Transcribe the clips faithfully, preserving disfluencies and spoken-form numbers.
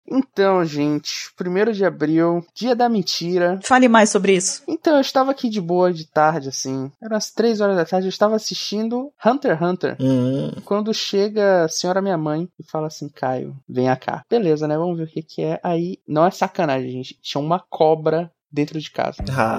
Então, gente, primeiro de abril, dia da mentira. Fale mais sobre isso. Então, eu estava aqui de boa de tarde, assim. Eram as três horas da tarde, eu estava assistindo Hunter x Hunter. Uhum. Quando chega a senhora minha mãe e fala assim, Caio, venha cá. Beleza, né? Vamos ver o que que é. Aí, não é sacanagem, gente. Tinha uma cobra dentro de casa.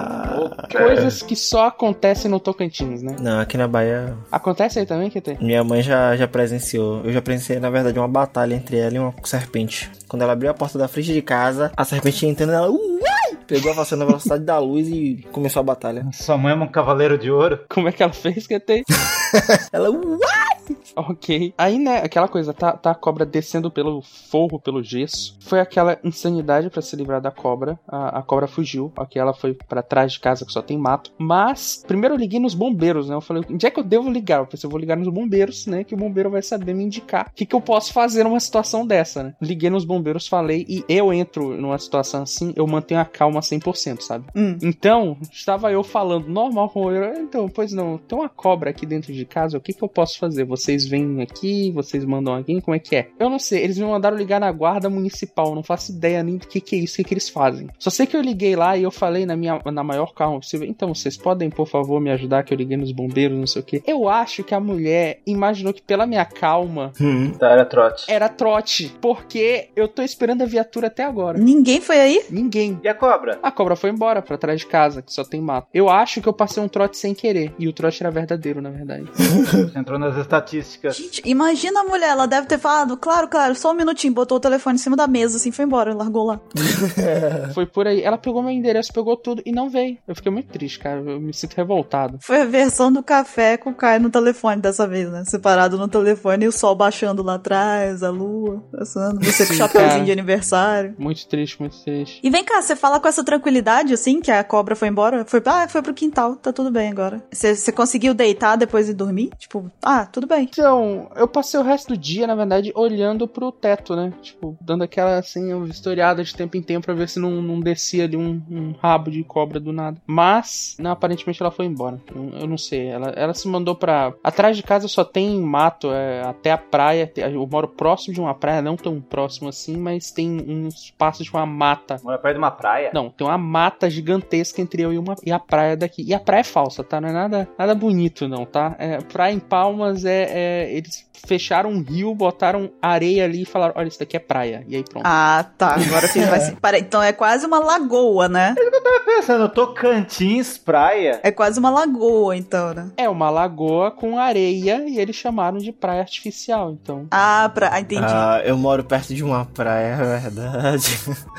Ah, Coisas que só acontecem no Tocantins, né? não, aqui na Bahia... Acontece aí também, Q T? Minha mãe já, já presenciou. Eu já presenciei, na verdade, uma batalha entre ela e uma serpente. Quando ela abriu a porta da frente de casa, a serpente entrando, ela... Uai! Pegou a vassoura na velocidade da luz e começou a batalha. Sua mãe é um cavaleiro de ouro? Como é que ela fez, Q T? Ela... Uai! Ok. Aí, né, aquela coisa, tá, tá a cobra descendo pelo forro, pelo gesso. Foi aquela insanidade pra se livrar da cobra. A, a cobra fugiu. Ok, ela foi pra trás de casa que só tem mato. Mas, primeiro eu liguei nos bombeiros, né? Eu falei, onde é que eu devo ligar? Eu pensei, eu vou ligar nos bombeiros, né? Que o bombeiro vai saber me indicar o que, que eu posso fazer numa situação dessa, né? Liguei nos bombeiros, falei, e eu entro numa situação assim, eu mantenho a calma cem por cento, sabe? Hum. Então, estava eu falando normal com ele. Então, pois não, tem uma cobra aqui dentro de casa, o que, que eu posso fazer? Vocês vêm aqui, vocês mandam aqui, como é que é? Eu não sei, eles me mandaram ligar na guarda municipal, não faço ideia nem do que que é isso, o que que eles fazem. Só sei que eu liguei lá e eu falei na minha, na maior calma possível, então vocês podem, por favor, me ajudar, que eu liguei nos bombeiros, não sei o que. Eu acho que a mulher imaginou que pela minha calma Hum. Tá, era trote. era trote, porque eu tô esperando a viatura até agora. Ninguém foi aí? Ninguém. E a cobra? A cobra foi embora pra trás de casa, que só tem mato. Eu acho que eu passei um trote sem querer, e o trote era verdadeiro, na verdade. Você entrou nas estatísticas. Gente, imagina a mulher, ela deve ter falado, claro, claro, só um minutinho, botou o telefone em cima da mesa, assim, foi embora, largou lá. Foi por aí. Ela pegou meu endereço, pegou tudo e não veio. Eu fiquei muito triste, cara. Eu me sinto revoltado. Foi a versão do café com o Caio no telefone dessa vez, né? Separado no telefone e o sol baixando lá atrás, a lua passando, você com o Sim, chapeuzinho cara. de aniversário. Muito triste, muito triste. E vem cá, você fala com essa tranquilidade, assim, que a cobra foi embora? Foi, ah, foi pro quintal, tá tudo bem agora. Você, você conseguiu deitar depois de dormir? Tipo, ah, tudo bem. Então, eu passei o resto do dia, na verdade, olhando pro teto, né? Tipo, dando aquela, assim, uma vistoriada de tempo em tempo pra ver se não, não descia ali um, um rabo de cobra do nada. Mas, não, aparentemente ela foi embora. Eu, eu não sei. Ela, ela se mandou pra... Atrás de casa só tem mato, é, até a praia. Eu moro próximo de uma praia, não tão próximo assim, mas tem uns espaços de uma mata. Mora perto de uma praia? Não, tem uma mata gigantesca entre eu e, uma, e a praia daqui. E a praia é falsa, tá? Não é nada, nada bonito, não, tá? É, praia em Palmas é, é... Eles fecharam um rio, botaram areia ali e falaram, olha, isso daqui é praia. E aí pronto. Ah, tá, agora fiz mais... Pera, então é quase uma lagoa, né? Eu tava pensando, Tocantins, praia. É quase uma lagoa, então, né? É uma lagoa com areia e eles chamaram de praia artificial, então... Ah, pra... ah, entendi. Ah, eu moro perto de uma praia, é verdade.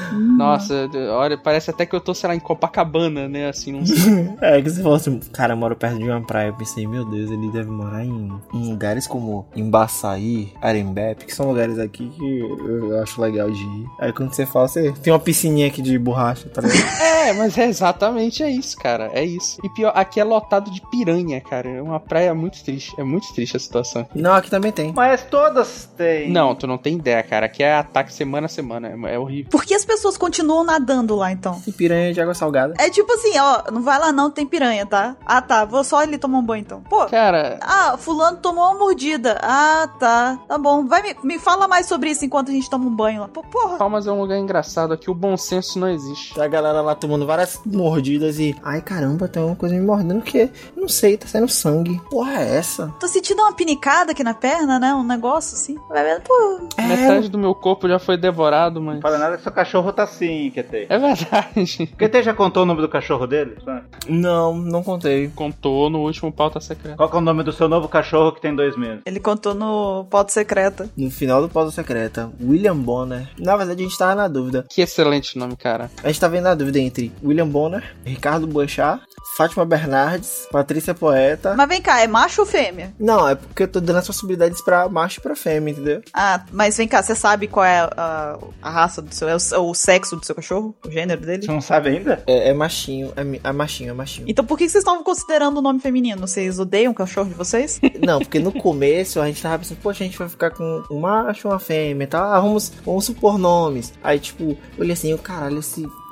Nossa, olha, parece até que eu tô, sei lá, em Copacabana, né, assim, não sei. É, que você falou assim, cara, eu moro perto de uma praia. Eu pensei, meu Deus, ele deve morar em, em lugares como Embaçaí, Arembepe, que são lugares aqui que eu, eu acho legal de ir. Aí quando você fala, você tem uma piscininha aqui de borracha, tá ligado? É, mas é exatamente é isso, cara, é isso. E pior, aqui é lotado de piranha, cara, é uma praia muito triste, é muito triste a situação aqui. Não, aqui também tem. Mas todas têm. Não, tu não tem ideia, cara, aqui é ataque semana a semana, é, é horrível. Por que as pessoas continuam nadando lá, então? E piranha de água salgada. É tipo assim, ó, não vai lá não, tem piranha, tá? Ah, tá, vou só ali tomar um banho, então. Pô, Cara, ah, fulano tomou uma mordida. Ah, tá, tá bom. Vai, me, me fala mais sobre isso enquanto a gente toma um banho lá. Pô, porra. Palmas é um lugar engraçado, aqui o bom senso não existe. A galera lá tomando várias mordidas e... Ai, caramba, tem uma coisa me mordendo que... Não sei, tá saindo sangue. Porra é essa? Tô sentindo uma pinicada aqui na perna, né? Um negócio assim. Vai vendo, pô. É... Metade do meu corpo já foi devorado, mas... Não fala nada que seu cachorro tá assim, Q T. É verdade. Q T já contou o nome do cachorro dele? Não, não contei. Contou no último pauta secreta. Qual que é o nome do seu novo cachorro que tem dois meses? Ele contou no Pauta Secreta. No final do pauta secreta, William Bonner. Na verdade, a gente tava na dúvida. Que excelente nome, cara. A gente tava na dúvida entre William Bonner, Ricardo Boechat, Fátima Bernardes, Patrícia Poeta. Mas vem cá, é macho ou fêmea? Não, é porque eu tô dando as possibilidades pra macho e pra fêmea, entendeu? Ah, mas vem cá, você sabe qual é a, a raça do seu... É o, o sexo do seu cachorro? O gênero dele? Você não sabe ainda? É, é machinho, é, mi- é machinho, é machinho. Então por que vocês estavam considerando o nome feminino? Vocês odeiam o cachorro de vocês? Não, porque no começo a gente tava pensando, poxa, a gente vai ficar com um macho e uma fêmea e tal. Ah, vamos, vamos supor nomes. Aí, tipo, eu olhei assim, eu, caralho, esse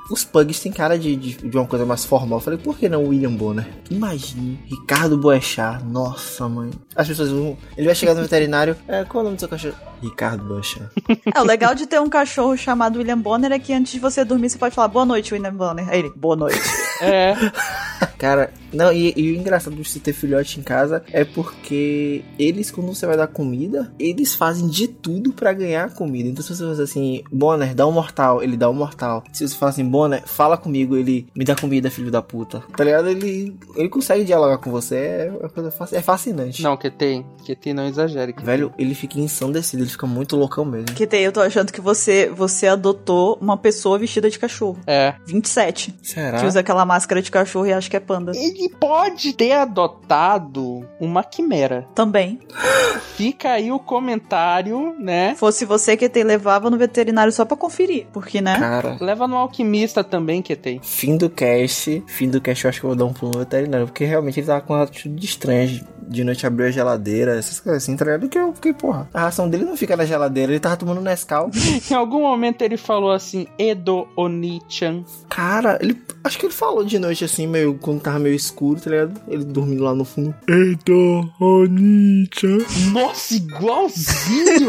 os pugs têm cara de, de, de uma coisa mais formal. Eu falei, por que não William Bonner? Imagine, Ricardo Boechat. Nossa, mãe. As pessoas vão... Ele vai chegar no veterinário. É, qual é o nome do seu cachorro? Ricardo Boechat. É, o legal de ter um cachorro chamado William Bonner é que antes de você dormir, você pode falar, boa noite, William Bonner. Aí ele, boa noite. É. Cara, não, e, e o engraçado de você ter filhote em casa é porque eles, quando você vai dar comida, eles fazem de tudo pra ganhar comida. Então se você fala assim, Bonner, dá um mortal, ele dá um mortal. Se você fala assim, Bonner, fala comigo, ele me dá comida, filho da puta. Tá ligado? Ele, ele consegue dialogar com você, é, uma coisa fac- é fascinante. Não, Q T, Q T não exagere. Q T. Velho, ele fica ensandecido, ele fica muito loucão mesmo. Que tem, eu tô achando que você, você adotou uma pessoa vestida de cachorro. É. vinte e sete. Será? Que usa aquela máscara de cachorro e acha que é panda. Ele pode ter adotado uma quimera. Também. Fica aí o comentário, né? Fosse você que te levava no veterinário só pra conferir. Porque, né? Cara, Leva no alquimista também, Q T. fim do cast, fim do cast eu acho que eu vou dar um pulo no veterinário, porque realmente ele tava com uma atitude estranha, de, de noite abriu a geladeira, essas coisas assim, tá ligado? Que eu fiquei, porra, a ração dele não fica na geladeira, ele tava tomando Nescau. Em algum momento ele falou assim, Edo Oni-chan. Cara, ele, acho que ele falou de noite assim, meio, quando tava meio escuro, tá ligado? Ele dormindo lá no fundo. Eita, Oni-chan. Nossa, igualzinho!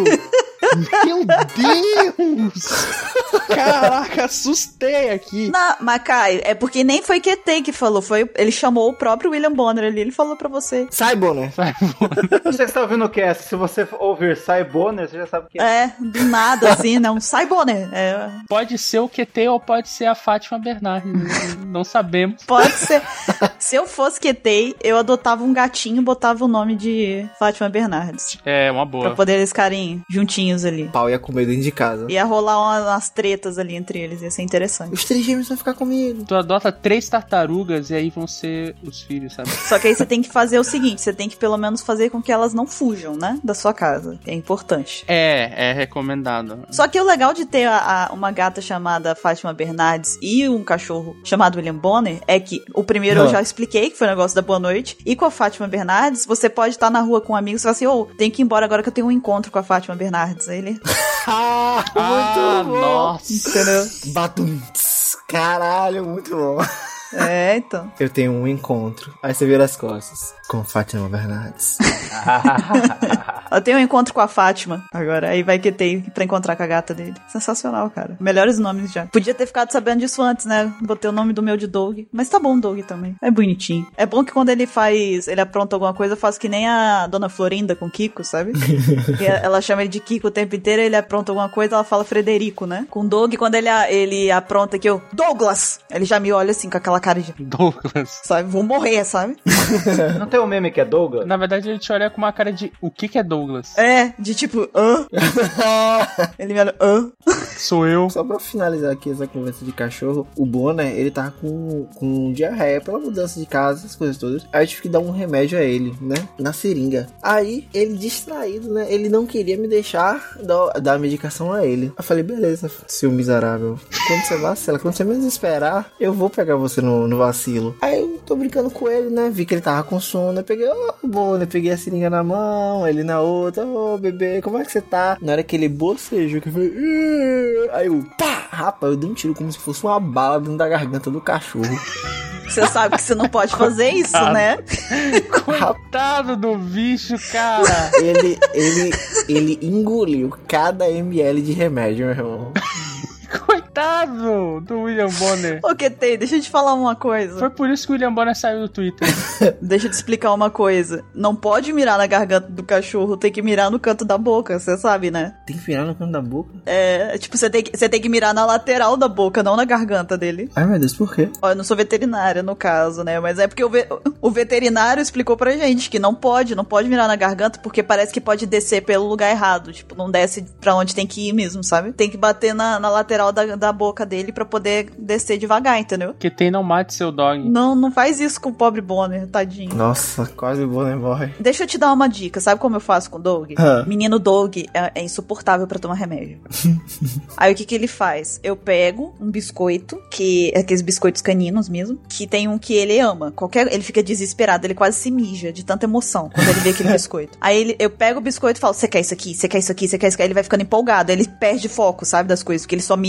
Meu Deus! Caraca, assustei aqui. Não, mas Caio, é porque nem foi Q T que falou, foi, ele chamou o próprio William Bonner ali, ele falou pra você. Sai, Bonner. Você que está ouvindo o cast, se você ouvir Sai Bonner, você já sabe o que é. É, do nada, assim, não, sai Bonner. É, Pode ser o Q T ou pode ser a Fátima Bernardes. Não sabemos. pode ser. Se eu fosse Q T, eu adotava um gatinho e botava o nome de Fátima Bernardes. É, uma Pra boa. poder eles ficarem juntinhos ali. O pau ia comer dentro de casa. Ia rolar umas, umas tretas ali entre eles, ia ser interessante. Os três gêmeos vão ficar comigo. Tu adota três tartarugas e aí vão ser os filhos, sabe? Só que aí você tem que fazer o seguinte, você tem que pelo menos fazer com que elas não fujam, né, da sua casa. É importante. É, é recomendado. Só que o legal de ter a, a- uma gata chamada Fátima Bernardes e um cachorro chamado William Bonner é que o primeiro eu Ah. já expliquei, que foi o negócio da boa noite, e com a Fátima Bernardes, você pode estar na rua com um amigo e falar assim, ô, tenho que ir embora agora que eu tenho um encontro com a Fátima Bernardes. Aí ele, Ah, Ah, muito bom. nossa. entendeu? Batum. Caralho, muito bom. É, então. Eu tenho um encontro. Aí você vira as costas. Com Fátima Bernardes. Eu tenho um encontro com a Fátima agora, aí vai que tem pra encontrar com a gata dele. Sensacional, cara. Melhores nomes já. Podia ter ficado sabendo disso antes, né? Botei o nome do meu de Doug. Mas tá bom, Doug também. É bonitinho. É bom que quando ele faz, ele apronta alguma coisa, eu faço que nem a Dona Florinda com Kiko, sabe? Que ela chama ele de Kiko o tempo inteiro, ele apronta alguma coisa, ela fala Frederico, né? Com Doug, quando ele, ele apronta que eu, Douglas! Ele já me olha assim, com aquela cara de, Douglas. sabe? Vou morrer, sabe? Não tem um meme que é Douglas? Na verdade, ele te olha com uma cara de o que que é Douglas? É, de tipo, hã? Ele me olha, hã? Sou eu. Só pra finalizar aqui essa conversa de cachorro, o Bonner, ele tava com, com diarreia pela mudança de casa, essas coisas todas. Aí eu tive que dar um remédio a ele, né? Na seringa. Aí, ele distraído, né? Ele não queria me deixar dar, dar a medicação a ele. Eu falei, beleza, seu miserável. Quando você vacila, quando você menos esperar, eu vou pegar você no, no vacilo. Aí eu tô brincando com ele, né? Vi que ele tava com sono. Eu peguei, ô, oh, Bonner, peguei a seringa na mão, ele na outra. Ô, oh, bebê, como é que você tá? Na hora que ele bocejou, que eu falei... "Ih", aí eu, pá! Rapaz, eu dei um tiro como se fosse uma bala dentro da garganta do cachorro. Você sabe que você não pode fazer isso, né? Coitado do bicho, cara. Ele, ele, ele engoliu cada ml de remédio, meu irmão. Coitado do William Bonner. Ô, Q T, deixa eu te falar uma coisa. Foi por isso que o William Bonner saiu do Twitter. Deixa eu te explicar uma coisa. Não pode mirar na garganta do cachorro, tem que mirar no canto da boca, você sabe, né? Tem que virar no canto da boca? É, tipo, você tem, que, você tem que mirar na lateral da boca, não na garganta dele. Ai, meu Deus, por quê? Ó, eu não sou veterinária, no caso, né? Mas é porque o, ve- o veterinário explicou pra gente que não pode, não pode mirar na garganta, porque parece que pode descer pelo lugar errado. Tipo, não desce pra onde tem que ir mesmo, sabe? Tem que bater na, na lateral da, da boca dele pra poder descer devagar, entendeu? Que tem não mate seu dog. Não, não faz isso com o pobre Bonner, tadinho. Nossa, quase o Bonner morre. Deixa eu te dar uma dica, sabe como eu faço com o Doug? Ah. Menino Doug é, é insuportável pra tomar remédio. Aí o que que ele faz? Eu pego um biscoito, que é aqueles biscoitos caninos mesmo, que tem um que ele ama. Qualquer, ele fica desesperado, ele quase se mija de tanta emoção quando ele vê aquele biscoito. Aí ele, eu pego o biscoito e falo, você quer isso aqui? Você quer isso aqui? Você quer isso aqui? Aí ele vai ficando empolgado, aí ele perde foco, sabe, das coisas, porque ele só mira o biscoito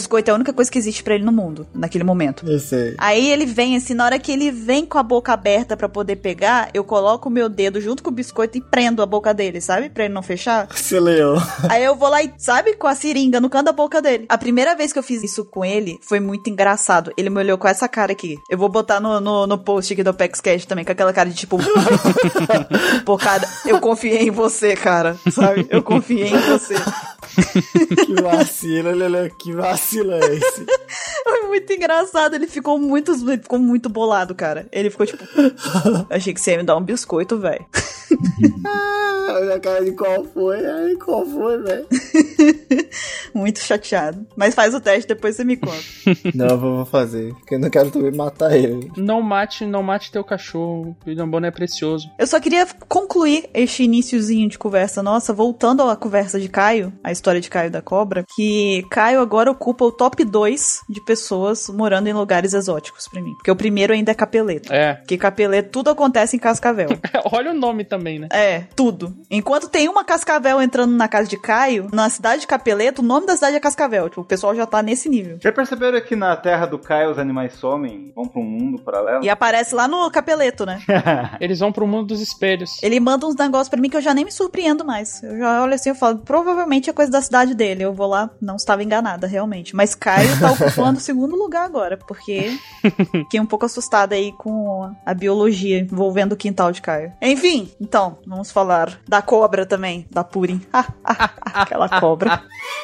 biscoito é a única coisa que existe pra ele no mundo, naquele momento. Eu sei. Aí ele vem assim, na hora que ele vem com a boca aberta pra poder pegar, eu coloco o meu dedo junto com o biscoito e prendo a boca dele, sabe? Pra ele não fechar. Você leu. Aí eu vou lá e, sabe, com a seringa no canto da boca dele. A primeira vez que eu fiz isso com ele, foi muito engraçado. Ele me olhou com essa cara aqui. Eu vou botar no, no, no post aqui do Apex Cash também, com aquela cara de tipo... Pô, cara, eu confiei em você, cara, sabe? Eu confiei em você. Que vacilo, Lelê, que vacilo é esse? Foi muito engraçado, ele ficou muito, ele ficou muito bolado, cara. Ele ficou tipo... Achei que você ia me dar um biscoito, velho. Ah, olha a cara de qual foi, aí qual foi, velho? Muito chateado. Mas faz o teste, depois você me conta. Não, eu vou fazer, porque eu não quero também matar ele. Não mate, não mate teu cachorro. O William Bonner é precioso. Eu só queria concluir este iniciozinho de conversa nossa, voltando à conversa de Caio, a história de Caio da Cobra, que Caio agora ocupa o top dois de pessoas morando em lugares exóticos pra mim. Porque o primeiro ainda é Capeleto. É. Porque Capeleto, tudo acontece em Cascavel. Olha o nome também, né? É, tudo. Enquanto tem uma Cascavel entrando na casa de Caio, na cidade de Capeleto, o nome da cidade é Cascavel. Tipo, o pessoal já tá nesse nível. Já perceberam que na terra do Caio os animais somem? Vão pra um mundo paralelo? E aparece lá no Capeleto, né? Eles vão pro mundo dos espelhos. Ele manda uns negócios pra mim que eu já nem me surpreendo mais. Eu já olho assim e falo, provavelmente é coisa da cidade dele. Eu vou lá, não estava enganada, realmente. Mas Caio tá ocupando o segundo lugar agora, porque fiquei um pouco assustada aí com a biologia envolvendo o quintal de Caio. Enfim, então, vamos falar da cobra também, da Purim. Aquela cobra.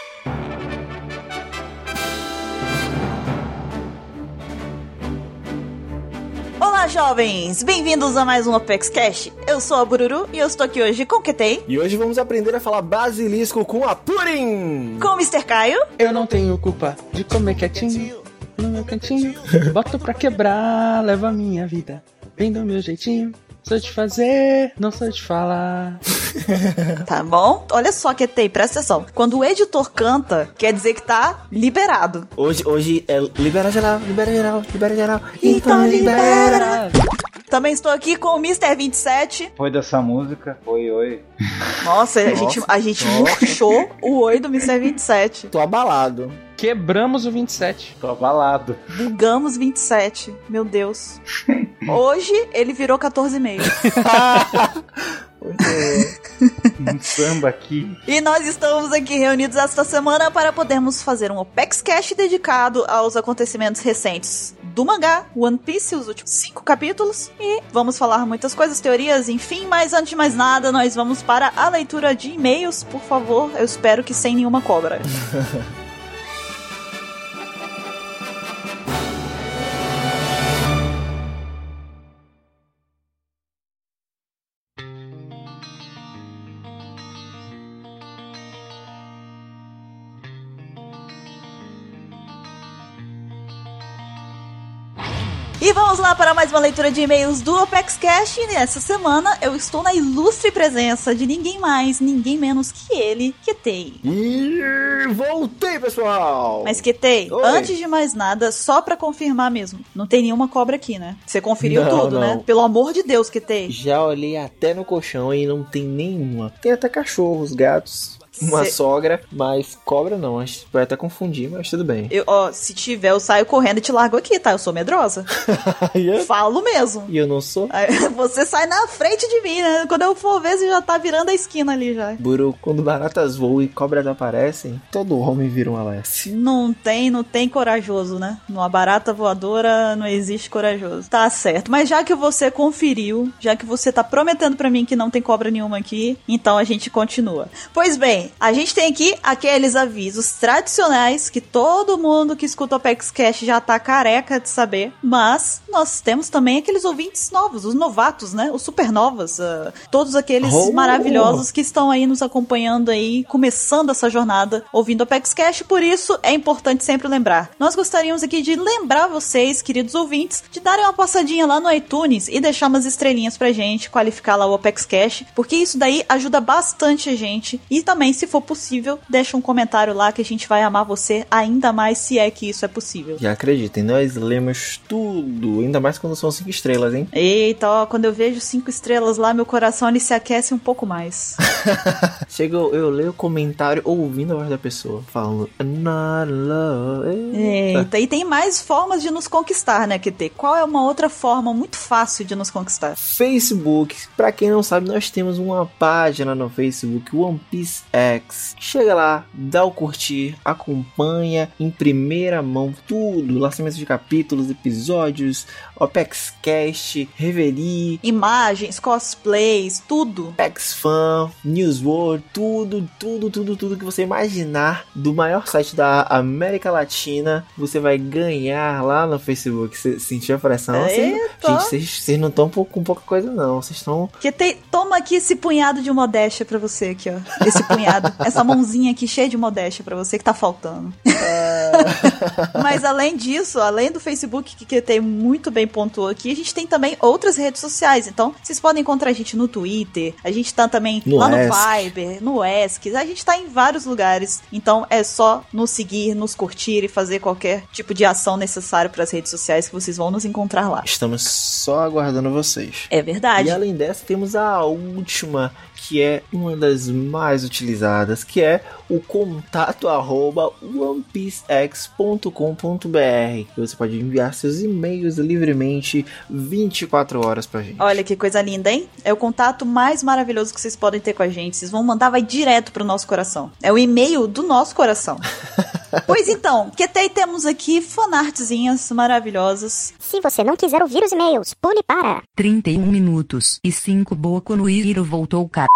Olá, jovens! Bem-vindos a mais um Apex Cash. Eu sou a Bururu e eu estou aqui hoje com o Ketei. E hoje vamos aprender a falar basilisco com a Purim! Com o mister Caio. Eu não tenho culpa de comer quietinho no meu cantinho. Boto pra quebrar, leva a minha vida bem do meu jeitinho. Sou de fazer, não sou de falar. Tá bom? Olha só, Ketei, presta atenção. Quando o editor canta, quer dizer que tá liberado. Hoje, hoje é libera geral, libera geral, libera geral. Então libera! Também estou aqui com o mister vinte e sete. Foi dessa música? Oi, oi. Nossa, a gente, a gente murchou o oi do mister vinte e sete. Tô abalado. Quebramos o vinte e sete. Tô abalado. Bugamos vinte e sete. Meu Deus. Hoje ele virou quatorze e meio. Um samba aqui. E nós estamos aqui reunidos esta semana para podermos fazer um Apex Cash dedicado aos acontecimentos recentes do mangá One Piece, os últimos cinco capítulos. E vamos falar muitas coisas, teorias, enfim. Mas antes de mais nada, nós vamos para a leitura de e-mails, por favor. Eu espero que sem nenhuma cobra. E vamos lá para mais uma leitura de e-mails do Apex Cash. E nessa semana eu estou na ilustre presença de ninguém mais, ninguém menos que ele, Ketei. E voltei, pessoal! Mas Ketei, Oi. antes de mais nada, só pra confirmar mesmo, não tem nenhuma cobra aqui, né? Você conferiu Não, tudo, não. né? Pelo amor de Deus, Ketei. Já olhei até no colchão e não tem nenhuma. Tem até cachorros, gatos, uma Cê- sogra, mas cobra não. Acho que vai até confundir, mas tudo bem. Eu, ó, se tiver, eu saio correndo e te largo aqui, tá? Eu sou medrosa. E eu- Falo mesmo. E eu não sou? Aí, você sai na frente de mim, né? Quando eu for ver, você já tá virando a esquina ali já. Buru, quando baratas voam e cobras aparecem, todo homem vira um Alessi. Não tem, não tem corajoso, né? Numa barata voadora não existe corajoso. Tá certo. Mas já que você conferiu, já que você tá prometendo pra mim que não tem cobra nenhuma aqui, então a gente continua. Pois bem, a gente tem aqui aqueles avisos tradicionais que todo mundo que escuta o Apex Cash já tá careca de saber, mas nós temos também aqueles ouvintes novos, os novatos, né? Os supernovas, uh, todos aqueles Oh! maravilhosos que estão aí nos acompanhando aí, começando essa jornada, ouvindo o Apex Cash. Por isso, é importante sempre lembrar. Nós gostaríamos aqui de lembrar vocês, queridos ouvintes, de darem uma passadinha lá no iTunes e deixar umas estrelinhas pra gente, qualificar lá o Apex Cash, porque isso daí ajuda bastante a gente. E também, se for possível, deixa um comentário lá que a gente vai amar você ainda mais se é que isso é possível. E acreditem, nós lemos tudo, ainda mais quando são cinco estrelas, hein? Eita, ó, quando eu vejo cinco estrelas lá, meu coração ele se aquece um pouco mais. Chega, eu, eu leio o comentário ouvindo a voz da pessoa, falando not love. Eita. Eita, e tem mais formas de nos conquistar, né, Q T? Qual é uma outra forma muito fácil de nos conquistar? Facebook. Pra quem não sabe, nós temos uma página no Facebook, One Piece X. Chega lá, dá o curtir, acompanha em primeira mão tudo, lançamento de capítulos, episódios, OpexCast, Reverie, imagens, cosplays, tudo. OpexFan, Newsworld, tudo, tudo, tudo, tudo que você imaginar do maior site da América Latina, você vai ganhar lá no Facebook. Você sentiu a pressão? Cê, gente, vocês não estão com pouca coisa não, vocês estão... Que tem, toma aqui esse punhado de modéstia pra você aqui, ó. Esse punhado, essa mãozinha aqui cheia de modéstia pra você que tá faltando. Mas além disso, além do Facebook, que, que tem muito bem pontuou aqui, a gente tem também outras redes sociais. Então, vocês podem encontrar a gente no Twitter, a gente tá também no lá Ask. no Viber, no Ask, a gente tá em vários lugares. Então, é só nos seguir, nos curtir e fazer qualquer tipo de ação necessária para as redes sociais que vocês vão nos encontrar lá. Estamos só aguardando vocês. É verdade. E além dessa, temos a última, que é uma das mais utilizadas, que é o contato arroba onepiecex ponto com ponto br. Você pode enviar seus e-mails livremente vinte e quatro horas pra gente. Olha que coisa linda, hein? É o contato mais maravilhoso que vocês podem ter com a gente. Vocês vão mandar, vai direto pro nosso coração. É o e-mail do nosso coração. Pois então, que tem, temos aqui fanartzinhas maravilhosas. Se você não quiser ouvir os e-mails, pule para trinta e um minutos e cinco Boku no Hero voltou, cara.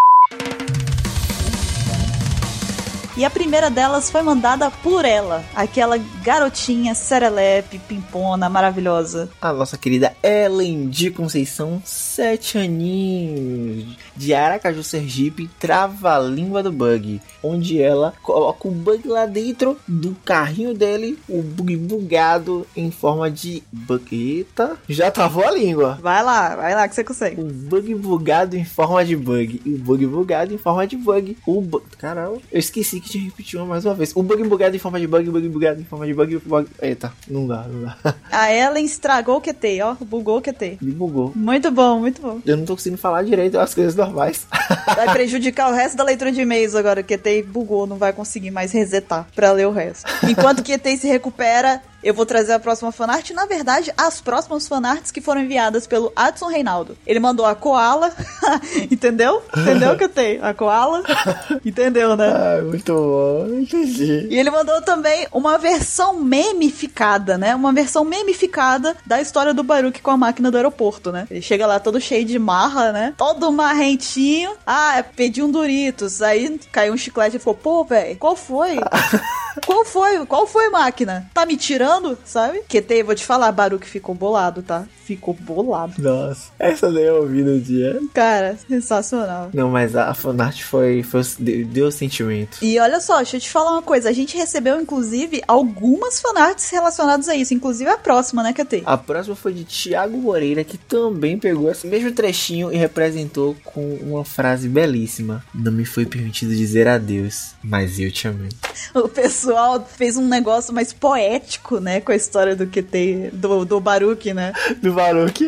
E a primeira delas foi mandada por ela, aquela garotinha serelepe, pimpona, maravilhosa. A nossa querida Ellen de Conceição, sete aninhos, de Aracaju, Sergipe, trava-língua do bug, onde ela coloca o bug lá dentro do carrinho dele, o bug bugado em forma de bug. Eita, já travou a língua. Vai lá, vai lá que você consegue. O bug bugado em forma de bug, e o bug bugado em forma de bug. O bu... Caramba, eu esqueci que tinha repetido mais uma vez. O bug bugado em forma de bug, bug bugado em forma de bug, bug... Eita, não dá, não dá. A Ellen estragou o Q T, ó, bugou o Q T. Me bugou. Muito bom, muito bom. Eu não tô conseguindo falar direito as coisas normais. Vai prejudicar o resto da leitura de e-mails agora. O Q T bugou, não vai conseguir mais resetar pra ler o resto. Enquanto o Q T se recupera, eu vou trazer a próxima fanart. Na verdade, as próximas fanarts que foram enviadas pelo Adson Reinaldo. Ele mandou a Koala. Entendeu? Entendeu, Q T? A Koala. Entendeu, né? Ah, muito bom. Entendi. E ele mandou também uma versão memificada, né? Uma versão memificada da história do Baruch com a máquina do aeroporto, né? Ele chega lá todo cheio de marra, né? Todo marrentinho. Ah, pedi um Doritos. Aí caiu um chiclete e ficou, pô, velho, qual foi? Qual foi? Qual foi, máquina? Tá me tirando, sabe? Q T, vou te falar, Baruch ficou bolado, tá? Ficou bolado. Nossa, essa daí eu ouvi no dia. Cara, sensacional. Não, mas a fanart foi, foi deu, deu sentimento. E olha só, deixa eu te falar uma coisa. A gente recebeu, inclusive, algumas fanarts relacionadas a isso. Inclusive a próxima, né, Q T? A próxima foi de Thiago Moreira, que também pegou esse mesmo trechinho e representou com uma frase belíssima. Não me foi permitido dizer adeus, mas eu te amei. O pessoal fez um negócio mais poético, né, com a história do Q T, do, do Baruch, né? Do Baruch.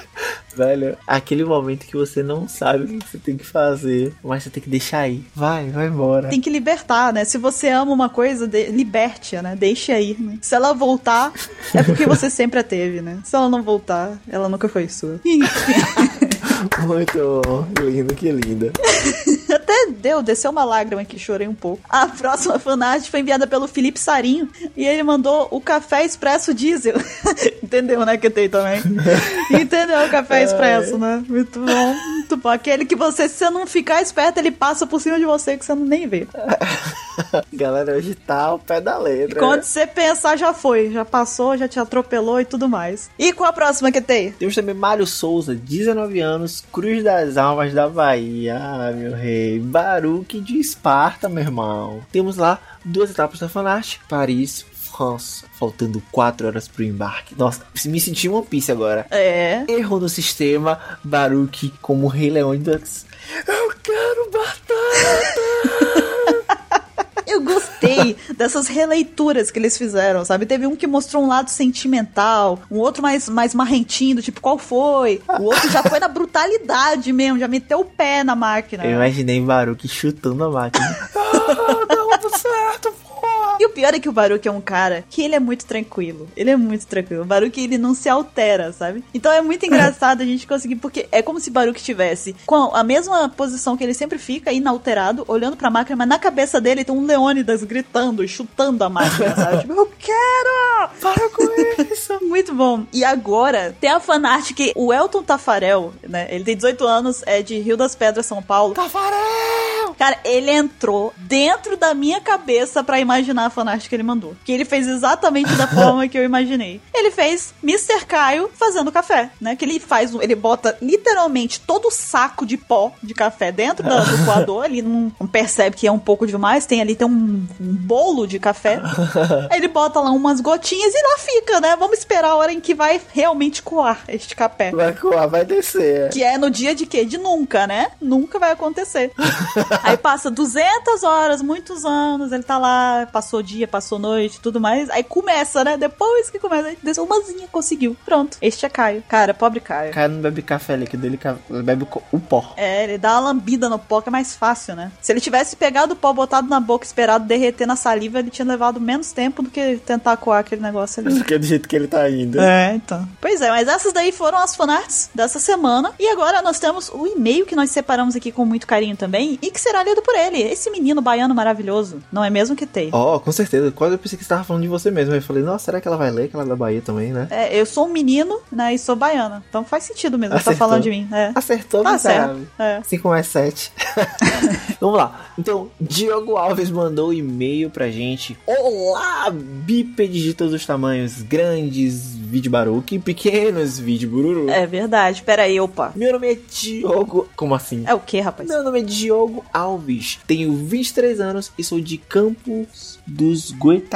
Velho, aquele momento que você não sabe o que você tem que fazer, mas você tem que deixar ir. Vai, vai embora. Tem que libertar, né? Se você ama uma coisa, de... liberte-a, né? Deixe aí, né? Se ela voltar, é porque você sempre a teve, né? Se ela não voltar, ela nunca foi sua. Muito bom. Lindo, que linda. Até deu, desceu uma lágrima aqui, chorei um pouco. A próxima fanart foi enviada pelo Felipe Sarinho e ele mandou o café expresso diesel. Entendeu, né, que tem também? Entendeu o café expresso, né? Muito bom, muito bom. Aquele que você, se você não ficar esperto, ele passa por cima de você que você nem vê. Galera, hoje tá ao pé da letra. Quando você pensar, já foi. Já passou, já te atropelou e tudo mais. E qual a próxima que tem? Temos também Mário Souza, dezenove anos, Cruz das Almas da Bahia. Ah, meu rei. Baruch de Esparta, meu irmão. Temos lá duas etapas da fanart. Paris, França. Faltando quatro horas pro embarque. Nossa, me senti One Piece agora. É. Erro no sistema. Baruch como Rei Leão. Eu quero batata. gostei dessas releituras que eles fizeram, sabe? Teve um que mostrou um lado sentimental, um outro mais, mais marrentinho, tipo, qual foi? O outro já foi na brutalidade mesmo, já meteu o pé na máquina. Eu imaginei Baruch chutando a máquina. Ah, deu tudo certo, porra! E o pior é que o Baruch é um cara que ele é muito tranquilo. Ele é muito tranquilo. O Baruch, ele não se altera, sabe? Então é muito engraçado a gente conseguir, porque é como se Baruch tivesse com a mesma posição que ele sempre fica, inalterado, olhando pra máquina, mas na cabeça dele tem um Leônidas gritando e chutando a máquina, sabe? Tipo, eu quero! Para com isso! Muito bom. E agora, tem a fanart que o Elton Tafarel, né? Ele tem dezoito anos, é de Rio das Pedras, São Paulo. Tafarel! Cara, ele entrou dentro da minha cabeça pra imaginar a fanart que ele mandou. Que ele fez exatamente da forma que eu imaginei. Ele fez mister Caio fazendo café, né? Que ele faz, ele bota literalmente todo o saco de pó de café dentro da, do coador. Ele não, não percebe que é um pouco demais. Tem ali, tem um, um bolo de café. Aí ele bota lá umas gotinhas e lá fica, né? Vamos esperar a hora em que vai realmente coar este café. Vai coar, vai descer. Que é no dia de quê? De nunca, né? Nunca vai acontecer. Aí passa duzentas horas, muitos anos, ele tá lá, passou dia, passou noite, tudo mais. Aí começa, né? Depois que começa, aí desceu umazinha, conseguiu. Pronto. Este é Caio. Cara, pobre Caio. Caio não bebe café líquido, ele bebe o, o pó. É, ele dá uma lambida no pó, que é mais fácil, né? Se ele tivesse pegado o pó, botado na boca, esperado derreter na saliva, ele tinha levado menos tempo do que tentar coar aquele negócio ali. Porque é do jeito que ele tá indo. É, então. Pois é, mas essas daí foram as fanarts dessa semana. E agora nós temos o e-mail que nós separamos aqui com muito carinho também, e que será lido por ele, esse menino baiano maravilhoso. Não é mesmo que tem? Ó, oh, com certeza. Quase eu pensei que você tava falando de você mesmo. Eu falei, nossa, será que ela vai ler que ela é da Bahia também, né? É, eu sou um menino, né, e sou baiana. Então faz sentido mesmo, você tá falando de mim. É. Acertou, tá miserável. É. cinco mais sete. Vamos lá. Então, Diogo Alves mandou um e-mail pra gente. Olá, bípedes de todos os tamanhos, grandes, vídeo Baruque, pequenos, vídeo Bururu. É verdade. Pera aí, opa. Meu nome é Diogo... Como assim? É o quê, rapaz? Meu nome é Diogo Alves. Tenho vinte e três anos e sou de Campos dos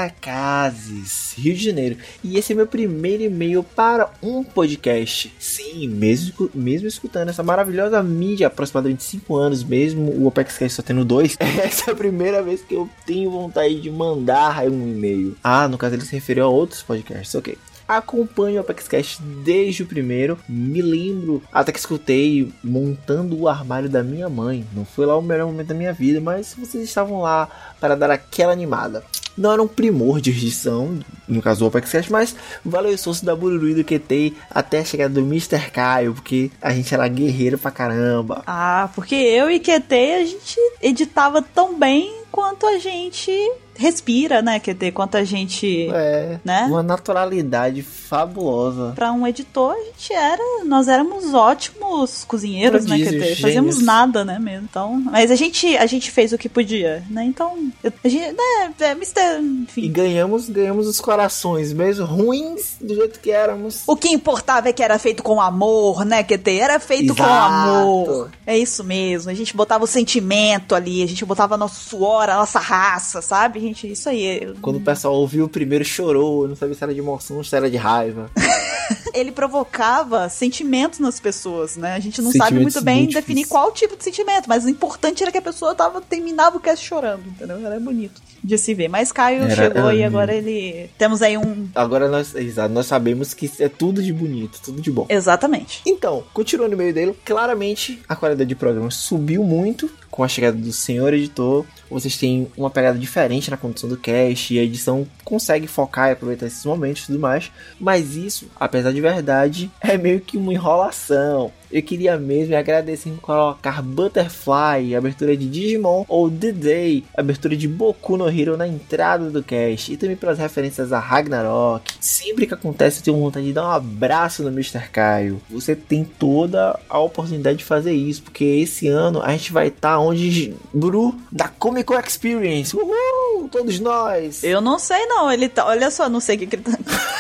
Goitacazes, Rio de Janeiro. E esse é meu primeiro e-mail para um podcast. Sim, mesmo, mesmo escutando essa maravilhosa mídia há aproximadamente cinco anos, mesmo o OpexCast só tendo dois, essa é a primeira vez que eu tenho vontade de mandar um e-mail. Ah, no caso ele se referiu a outros podcasts, ok. Acompanho o ApexCast desde o primeiro. Me lembro até que escutei montando o armário da minha mãe. Não foi lá o melhor momento da minha vida, mas vocês estavam lá para dar aquela animada. Não era um primor de edição, no caso do ApexCast, mas valeu o esforço da Bururu e do Q T até a chegada do mister Caio, porque a gente era guerreiro pra caramba. Ah, porque eu e Q T a gente editava tão bem quanto a gente respira, né, Q T? Quanto a gente... É, né? Uma naturalidade fabulosa. Pra um editor, a gente era... Nós éramos ótimos cozinheiros, Prodígios, né, Q T? gênios. Fazíamos nada, né, mesmo. Então... Mas a gente, a gente fez o que podia, né? Então... Eu, a gente... Né, é, mister Enfim. E ganhamos, ganhamos os corações, mesmo ruins do jeito que éramos. O que importava é que era feito com amor, né, Q T? Era feito Exato. com amor. É isso mesmo. A gente botava o sentimento ali, a gente botava nosso suor, a nossa raça, sabe? A gente, isso aí. Quando o pessoal ouviu o primeiro, chorou, não sabia se era de emoção ou se era de raiva. Ele provocava sentimentos nas pessoas, né? A gente não sabe muito bem muito definir difícil. qual tipo de sentimento, mas o importante era que a pessoa tava, terminava o cast chorando, entendeu? Era bonito de se ver. Mas Caio Era, chegou era e agora ele... Temos aí um... Agora nós, exato, nós sabemos que é tudo de bonito, tudo de bom. Exatamente. Então, continuando no meio dele, claramente a qualidade de programa subiu muito com a chegada do senhor editor. Vocês têm uma pegada diferente na condução do cast e a edição consegue focar e aproveitar esses momentos e tudo mais. Mas isso, apesar de verdade, é meio que uma enrolação. Eu queria mesmo agradecer em colocar Butterfly, abertura de Digimon, ou The Day, abertura de Boku no Hero na entrada do cast, e também pelas referências a Ragnarok. Sempre que acontece eu tenho vontade de dar um abraço no mister Caio. Você tem toda a oportunidade de fazer isso, porque esse ano a gente vai estar tá onde... Buru, da Comic Con Experience. Uhul! Todos nós! Eu não sei não, ele tá... Olha só, não sei o que, que ele tá...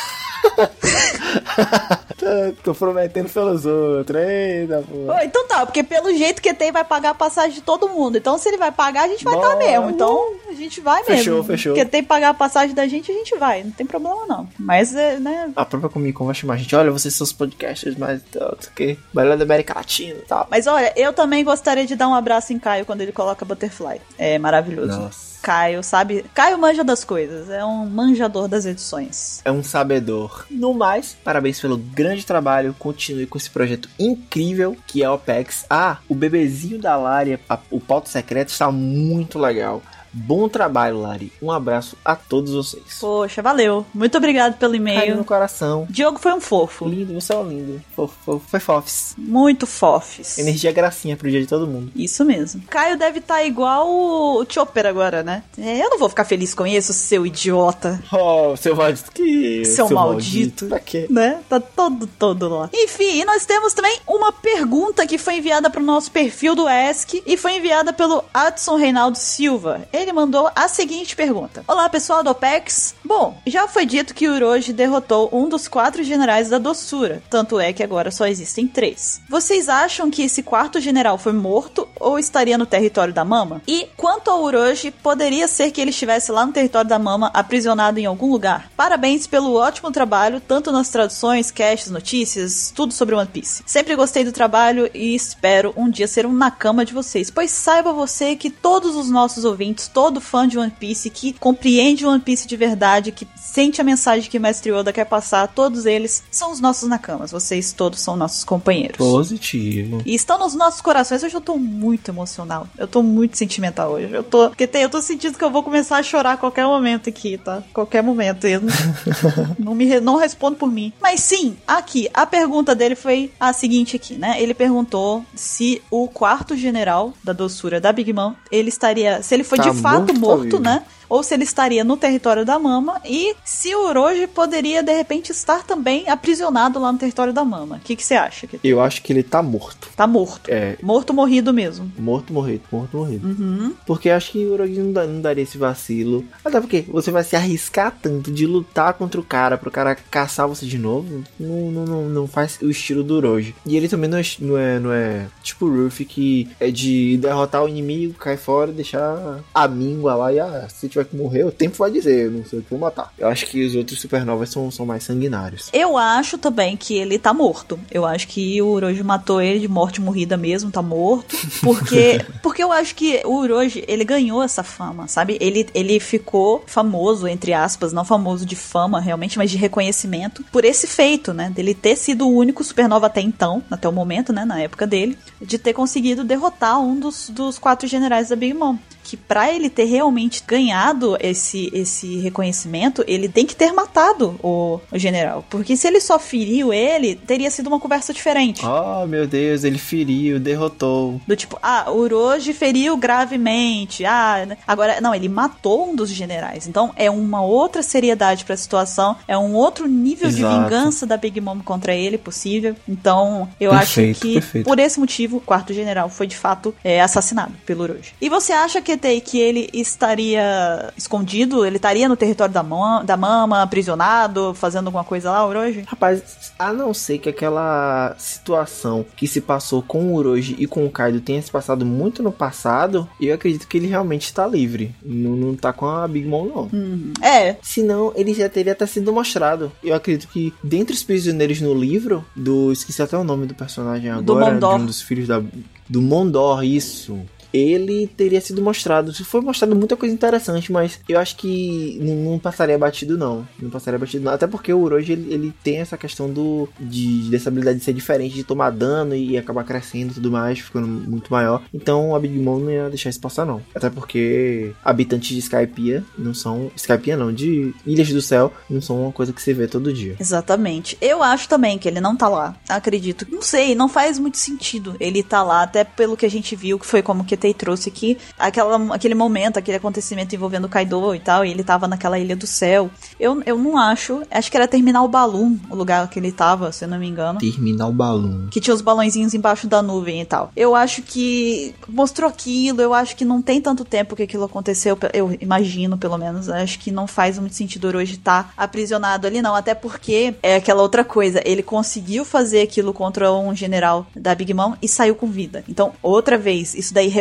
Tô prometendo pelos outros, eita porra. Oh, então tá, porque pelo jeito que tem vai pagar a passagem de todo mundo. Então se ele vai pagar, a gente vai estar tá mesmo. Então a gente gente vai Fechou, mesmo. fechou. Porque tem que pagar a passagem da gente, a gente vai. Não tem problema, não. Mas, é, né... A própria Comic Con vai chamar a gente. Olha, vocês são os podcasters mais... que melhor da América Latina e tal. Mas olha, eu também gostaria de dar um abraço em Caio quando ele coloca Butterfly. É maravilhoso. Nossa. Caio, sabe? Caio manja das coisas. É um manjador das edições. É um sabedor. No mais, parabéns pelo grande trabalho. Continue com esse projeto incrível que é o OPEX. Ah, o bebezinho da Lari, a, o pauta secreto está muito legal. Bom trabalho, Lari. Um abraço a todos vocês. Poxa, valeu. Muito obrigado pelo Carinho e-mail. no coração. Diogo foi um fofo. Lindo, você é um lindo. Fofo, fofo. Foi fofes. Muito fofes. Energia gracinha pro dia de todo mundo. Isso mesmo. Caio deve estar igual o Chopper agora, né? É, eu não vou ficar feliz com isso, seu idiota. Oh, seu maldito. Que... Seu, seu maldito. maldito. Pra quê? Né? Tá todo, todo lá. Enfim, e nós temos também uma pergunta que foi enviada pro nosso perfil do Ask e foi enviada pelo Adson Reinaldo Silva. Ele mandou a seguinte pergunta. Olá, pessoal do OPEX. Bom, já foi dito que Uroji derrotou um dos quatro generais da doçura. Tanto é que agora só existem três. Vocês acham que esse quarto general foi morto ou estaria no território da Mama? E quanto ao Uroji, poderia ser que ele estivesse lá no território da Mama, aprisionado em algum lugar? Parabéns pelo ótimo trabalho, tanto nas traduções, casts, notícias, tudo sobre One Piece. Sempre gostei do trabalho e espero um dia ser um nakama de vocês, pois saiba você que todos os nossos ouvintes, todo fã de One Piece, que compreende One Piece de verdade, que sente a mensagem que Mestre Oda quer passar, todos eles são os nossos nakamas. Vocês todos são nossos companheiros. Positivo. E estão nos nossos corações. Hoje eu tô muito emocional. Eu tô muito sentimental hoje. Eu tô, porque tem, eu tô sentindo que eu vou começar a chorar a qualquer momento aqui, tá? Qualquer momento. Eu não, não, me, não respondo por mim. Mas sim, aqui, a pergunta dele foi a seguinte aqui, né? Ele perguntou se o quarto general da doçura da Big Mom, ele estaria, se ele foi tá de fato morto, morto, né? Ou se ele estaria no território da Mama e se o Uroji poderia, de repente, estar também aprisionado lá no território da Mama. O que que você acha? Eu acho que ele tá morto. Tá morto. É. Morto, morrido mesmo. Morto, morrido. Morto, morrido. Uhum. Porque acho que o Uroji não, não daria esse vacilo. Até porque você vai se arriscar tanto de lutar contra o cara pro cara caçar você de novo. Não, não, não, não faz o estilo do Uroji. E ele também não é, não é, não é tipo o Ruffy, que é de derrotar o inimigo, cai fora e deixar a míngua lá. E ah, se tiver que morrer, o tempo vai dizer, eu não sei o que vou matar. Eu acho que os outros supernovas são, são mais sanguinários. Eu acho também que ele tá morto. Eu acho que o Uroji matou ele de morte morrida mesmo, tá morto. Porque, porque eu acho que o Uroji, ele ganhou essa fama, sabe? Ele, ele ficou famoso, entre aspas, não famoso de fama realmente, mas de reconhecimento, por esse feito, né? Dele ter sido o único supernova até então, até o momento, né? Na época dele, de ter conseguido derrotar um dos, dos quatro generais da Big Mom. Que pra ele ter realmente ganhado esse, esse reconhecimento, ele tem que ter matado o, o general. Porque se ele só feriu ele, teria sido uma conversa diferente. Oh, meu Deus, ele feriu, derrotou. Do tipo, ah, o Uroji feriu gravemente. Ah, agora, não, ele matou um dos generais. Então, é uma outra seriedade pra situação. É um outro nível Exato. de vingança da Big Mom contra ele possível. Então, eu Perfeito, acho que, perfeito. por esse motivo, o quarto general foi, de fato, é, assassinado pelo Uroji. E você acha que que ele estaria escondido? Ele estaria no território da, mama, da Mama, aprisionado, fazendo alguma coisa lá, Uroji? Rapaz, a não ser que aquela situação que se passou com o Uroji e com o Kaido tenha se passado muito no passado, eu acredito que ele realmente está livre. Não, não tá com a Big Mom, não. Hum, é. Senão, ele já teria até sido mostrado. Eu acredito que, dentre os prisioneiros no livro, do... esqueci até o nome do personagem agora. Do Mondor. De um dos filhos da... Do Mondor, isso. Ele teria sido mostrado. Foi mostrado muita coisa interessante, mas eu acho que não, não passaria batido, não. Não passaria batido, não. Até porque o Uroji, ele, ele tem essa questão do, de, dessa habilidade de ser diferente, de tomar dano e acabar crescendo e tudo mais, ficando muito maior. Então a Big Mom não ia deixar isso passar, não. Até porque habitantes de Skypiea não são... Skypiea não, de Ilhas do Céu não são uma coisa que se vê todo dia. Exatamente. Eu acho também que ele não tá lá. Acredito. Não sei, não faz muito sentido ele tá lá, até pelo que a gente viu, que foi como que Tei trouxe aqui, aquela, aquele momento, aquele acontecimento envolvendo o Kaido e tal, e ele tava naquela Ilha do Céu. Eu, eu não acho, acho que era Terminal Balloon, o lugar que ele tava, se eu não me engano. Terminal Balloon. Que tinha os balõezinhos embaixo da nuvem e tal. Eu acho que mostrou aquilo, eu acho que não tem tanto tempo que aquilo aconteceu, eu imagino, pelo menos, acho que não faz muito sentido hoje estar aprisionado ali, não, até porque é aquela outra coisa, ele conseguiu fazer aquilo contra um general da Big Mom e saiu com vida. Então, outra vez, isso daí reforça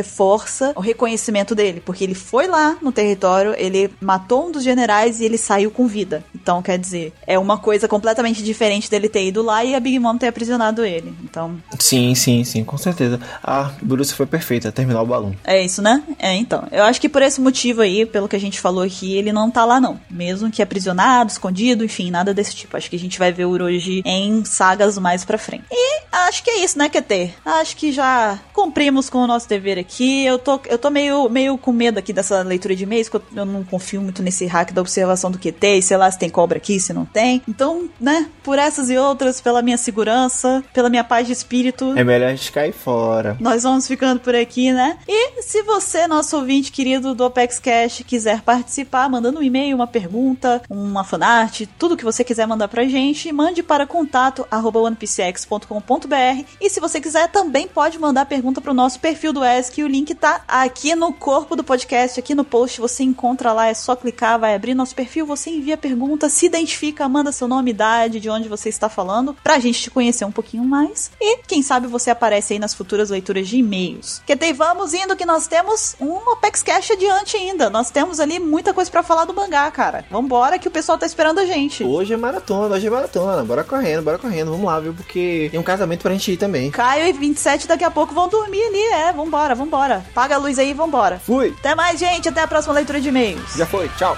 reforça o reconhecimento dele, porque ele foi lá no território, ele matou um dos generais e ele saiu com vida. Então, quer dizer, é uma coisa completamente diferente dele ter ido lá e a Big Mom ter aprisionado ele. Então... Sim, sim, sim, com certeza. A Bruce foi perfeita, terminar o balão. É isso, né? É, então. Eu acho que por esse motivo aí, pelo que a gente falou aqui, ele não tá lá, não. Mesmo que aprisionado, escondido, enfim, nada desse tipo. Acho que a gente vai ver o Uroji em sagas mais pra frente. E acho que é isso, né, Q T? Acho que já cumprimos com o nosso dever aqui. Eu tô, eu tô meio, meio com medo aqui dessa leitura de e-mails, que eu, eu não confio muito nesse hack da observação do Q T, e sei lá se tem cobra aqui, se não tem. Então, né, por essas e outras, pela minha segurança, pela minha paz de espírito... É melhor a gente cair fora. Nós vamos ficando por aqui, né? E se você, nosso ouvinte querido do Opex Cash, quiser participar, mandando um e-mail, uma pergunta, uma fanart, tudo que você quiser mandar pra gente, mande para contato arroba one p c x ponto com ponto b r. E se você quiser, também pode mandar pergunta pro nosso perfil do E S C, o link tá aqui no corpo do podcast, aqui no post, você encontra lá, é só clicar, vai abrir nosso perfil, você envia a pergunta, se identifica, manda seu nome, idade, de onde você está falando, pra gente te conhecer um pouquinho mais. E, quem sabe, você aparece aí nas futuras leituras de e-mails. Que daí vamos indo que nós temos um Opex Cash adiante ainda. Nós temos ali muita coisa pra falar do mangá, cara. Vambora que o pessoal tá esperando a gente. Hoje é maratona, hoje é maratona. Bora correndo, bora correndo. Vamos lá, viu? Porque tem um casamento pra gente ir também. Caio e vinte e sete daqui a pouco vão dormir ali, é. Vambora, vambora. Paga a luz aí e vambora. Fui. Até mais, gente. Até a próxima leitura de e-mails. Já foi. Tchau.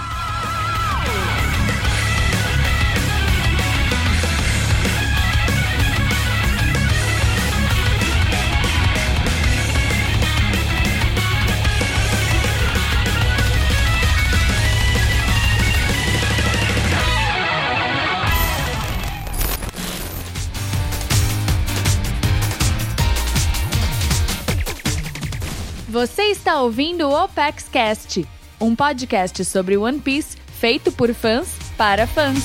Você está ouvindo o Opex Cast, um podcast sobre One Piece feito por fãs para fãs.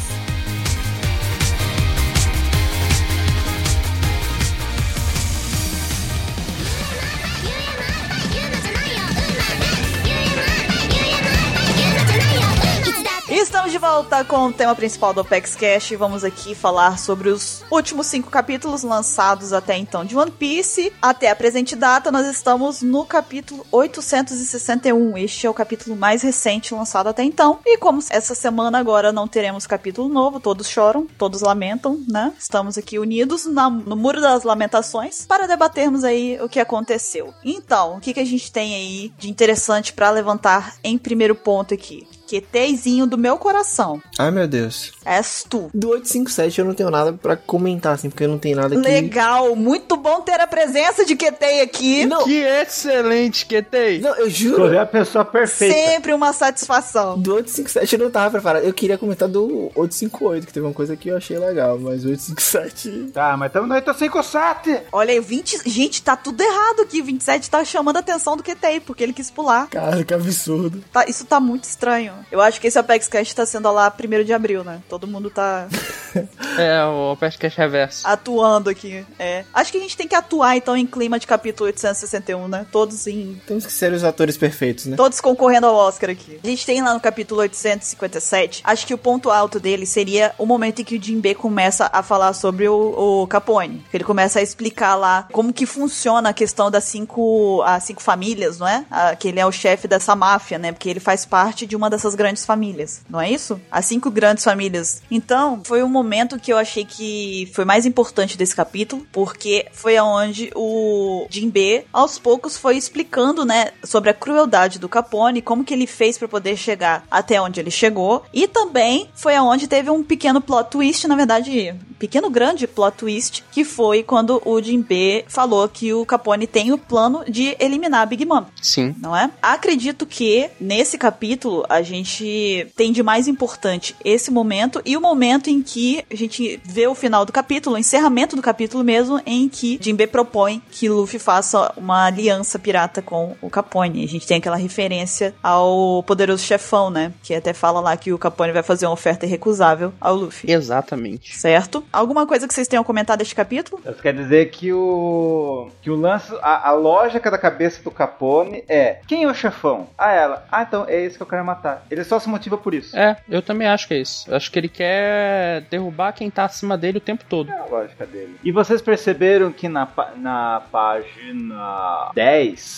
Estamos de volta com o tema principal do Opex Cash e vamos aqui falar sobre os últimos cinco capítulos lançados até então de One Piece. Até a presente data, nós estamos no capítulo oitocentos e sessenta e um. Este é o capítulo mais recente lançado até então. E como essa semana agora não teremos capítulo novo, todos choram, todos lamentam, né? Estamos aqui unidos na, no Muro das Lamentações para debatermos aí o que aconteceu. Então, o que, que a gente tem aí de interessante para levantar em primeiro ponto aqui? QTzinho do meu coração. Ai, meu Deus. És tu. Do oitocentos e cinquenta e sete eu não tenho nada pra comentar, assim, porque não tem nada que... Legal, muito bom ter a presença de Q T aqui. Não. Que excelente, Q T. Não, eu juro. Escolher a pessoa perfeita. Sempre uma satisfação. Do oitocentos e cinquenta e sete eu não tava preparado. Eu queria comentar do oitocentos e cinquenta e oito, que teve uma coisa que eu achei legal, mas o oitocentos e cinquenta e sete... Tá, mas estamos no oitocentos e cinquenta e sete. Olha aí, vinte... Gente, tá tudo errado aqui. vinte e sete tá chamando a atenção do Q T, porque ele quis pular. Cara, que absurdo. Tá, isso tá muito estranho. Eu acho que esse Apex Cash tá sendo lá primeiro de abril, né? Todo mundo tá... É, o Opex Cash reverso. Atuando aqui, é. Acho que a gente tem que atuar, então, em clima de capítulo oitocentos e sessenta e um, né? Todos em... Temos que ser os atores perfeitos, né? Todos concorrendo ao Oscar aqui. A gente tem lá no capítulo oitocentos e cinquenta e sete, acho que o ponto alto dele seria o momento em que o Jinbe começa a falar sobre o, o Capone. Ele começa a explicar lá como que funciona a questão das cinco, as cinco famílias, não é? A, que ele é o chefe dessa máfia, né? Porque ele faz parte de uma dessas grandes famílias, não é isso? As cinco grandes famílias. Então, foi um momento que eu achei que foi mais importante desse capítulo, porque foi aonde o Jinbe, aos poucos, foi explicando, né, sobre a crueldade do Capone, como que ele fez pra poder chegar até onde ele chegou, e também foi aonde teve um pequeno plot twist, na verdade, um pequeno grande plot twist, que foi quando o Jinbe falou que o Capone tem o plano de eliminar a Big Mom. Sim. Não é? Acredito que nesse capítulo a gente tem de mais importante esse momento e o momento em que a gente vê o final do capítulo, o encerramento do capítulo mesmo, em que Jinbe propõe que Luffy faça uma aliança pirata com o Capone. A gente tem aquela referência ao poderoso chefão, né? Que até fala lá que o Capone vai fazer uma oferta irrecusável ao Luffy. Exatamente. Certo? Alguma coisa que vocês tenham comentado deste capítulo? Isso quer dizer que o que o lance, a, a lógica da cabeça do Capone é: quem é o chefão? Ah, ela. Ah, então é esse que eu quero matar. Ele só se motiva por isso. É, eu também acho que é isso. Eu acho que ele quer derrubar quem tá acima dele o tempo todo. É a lógica dele. E vocês perceberam que na, na página dez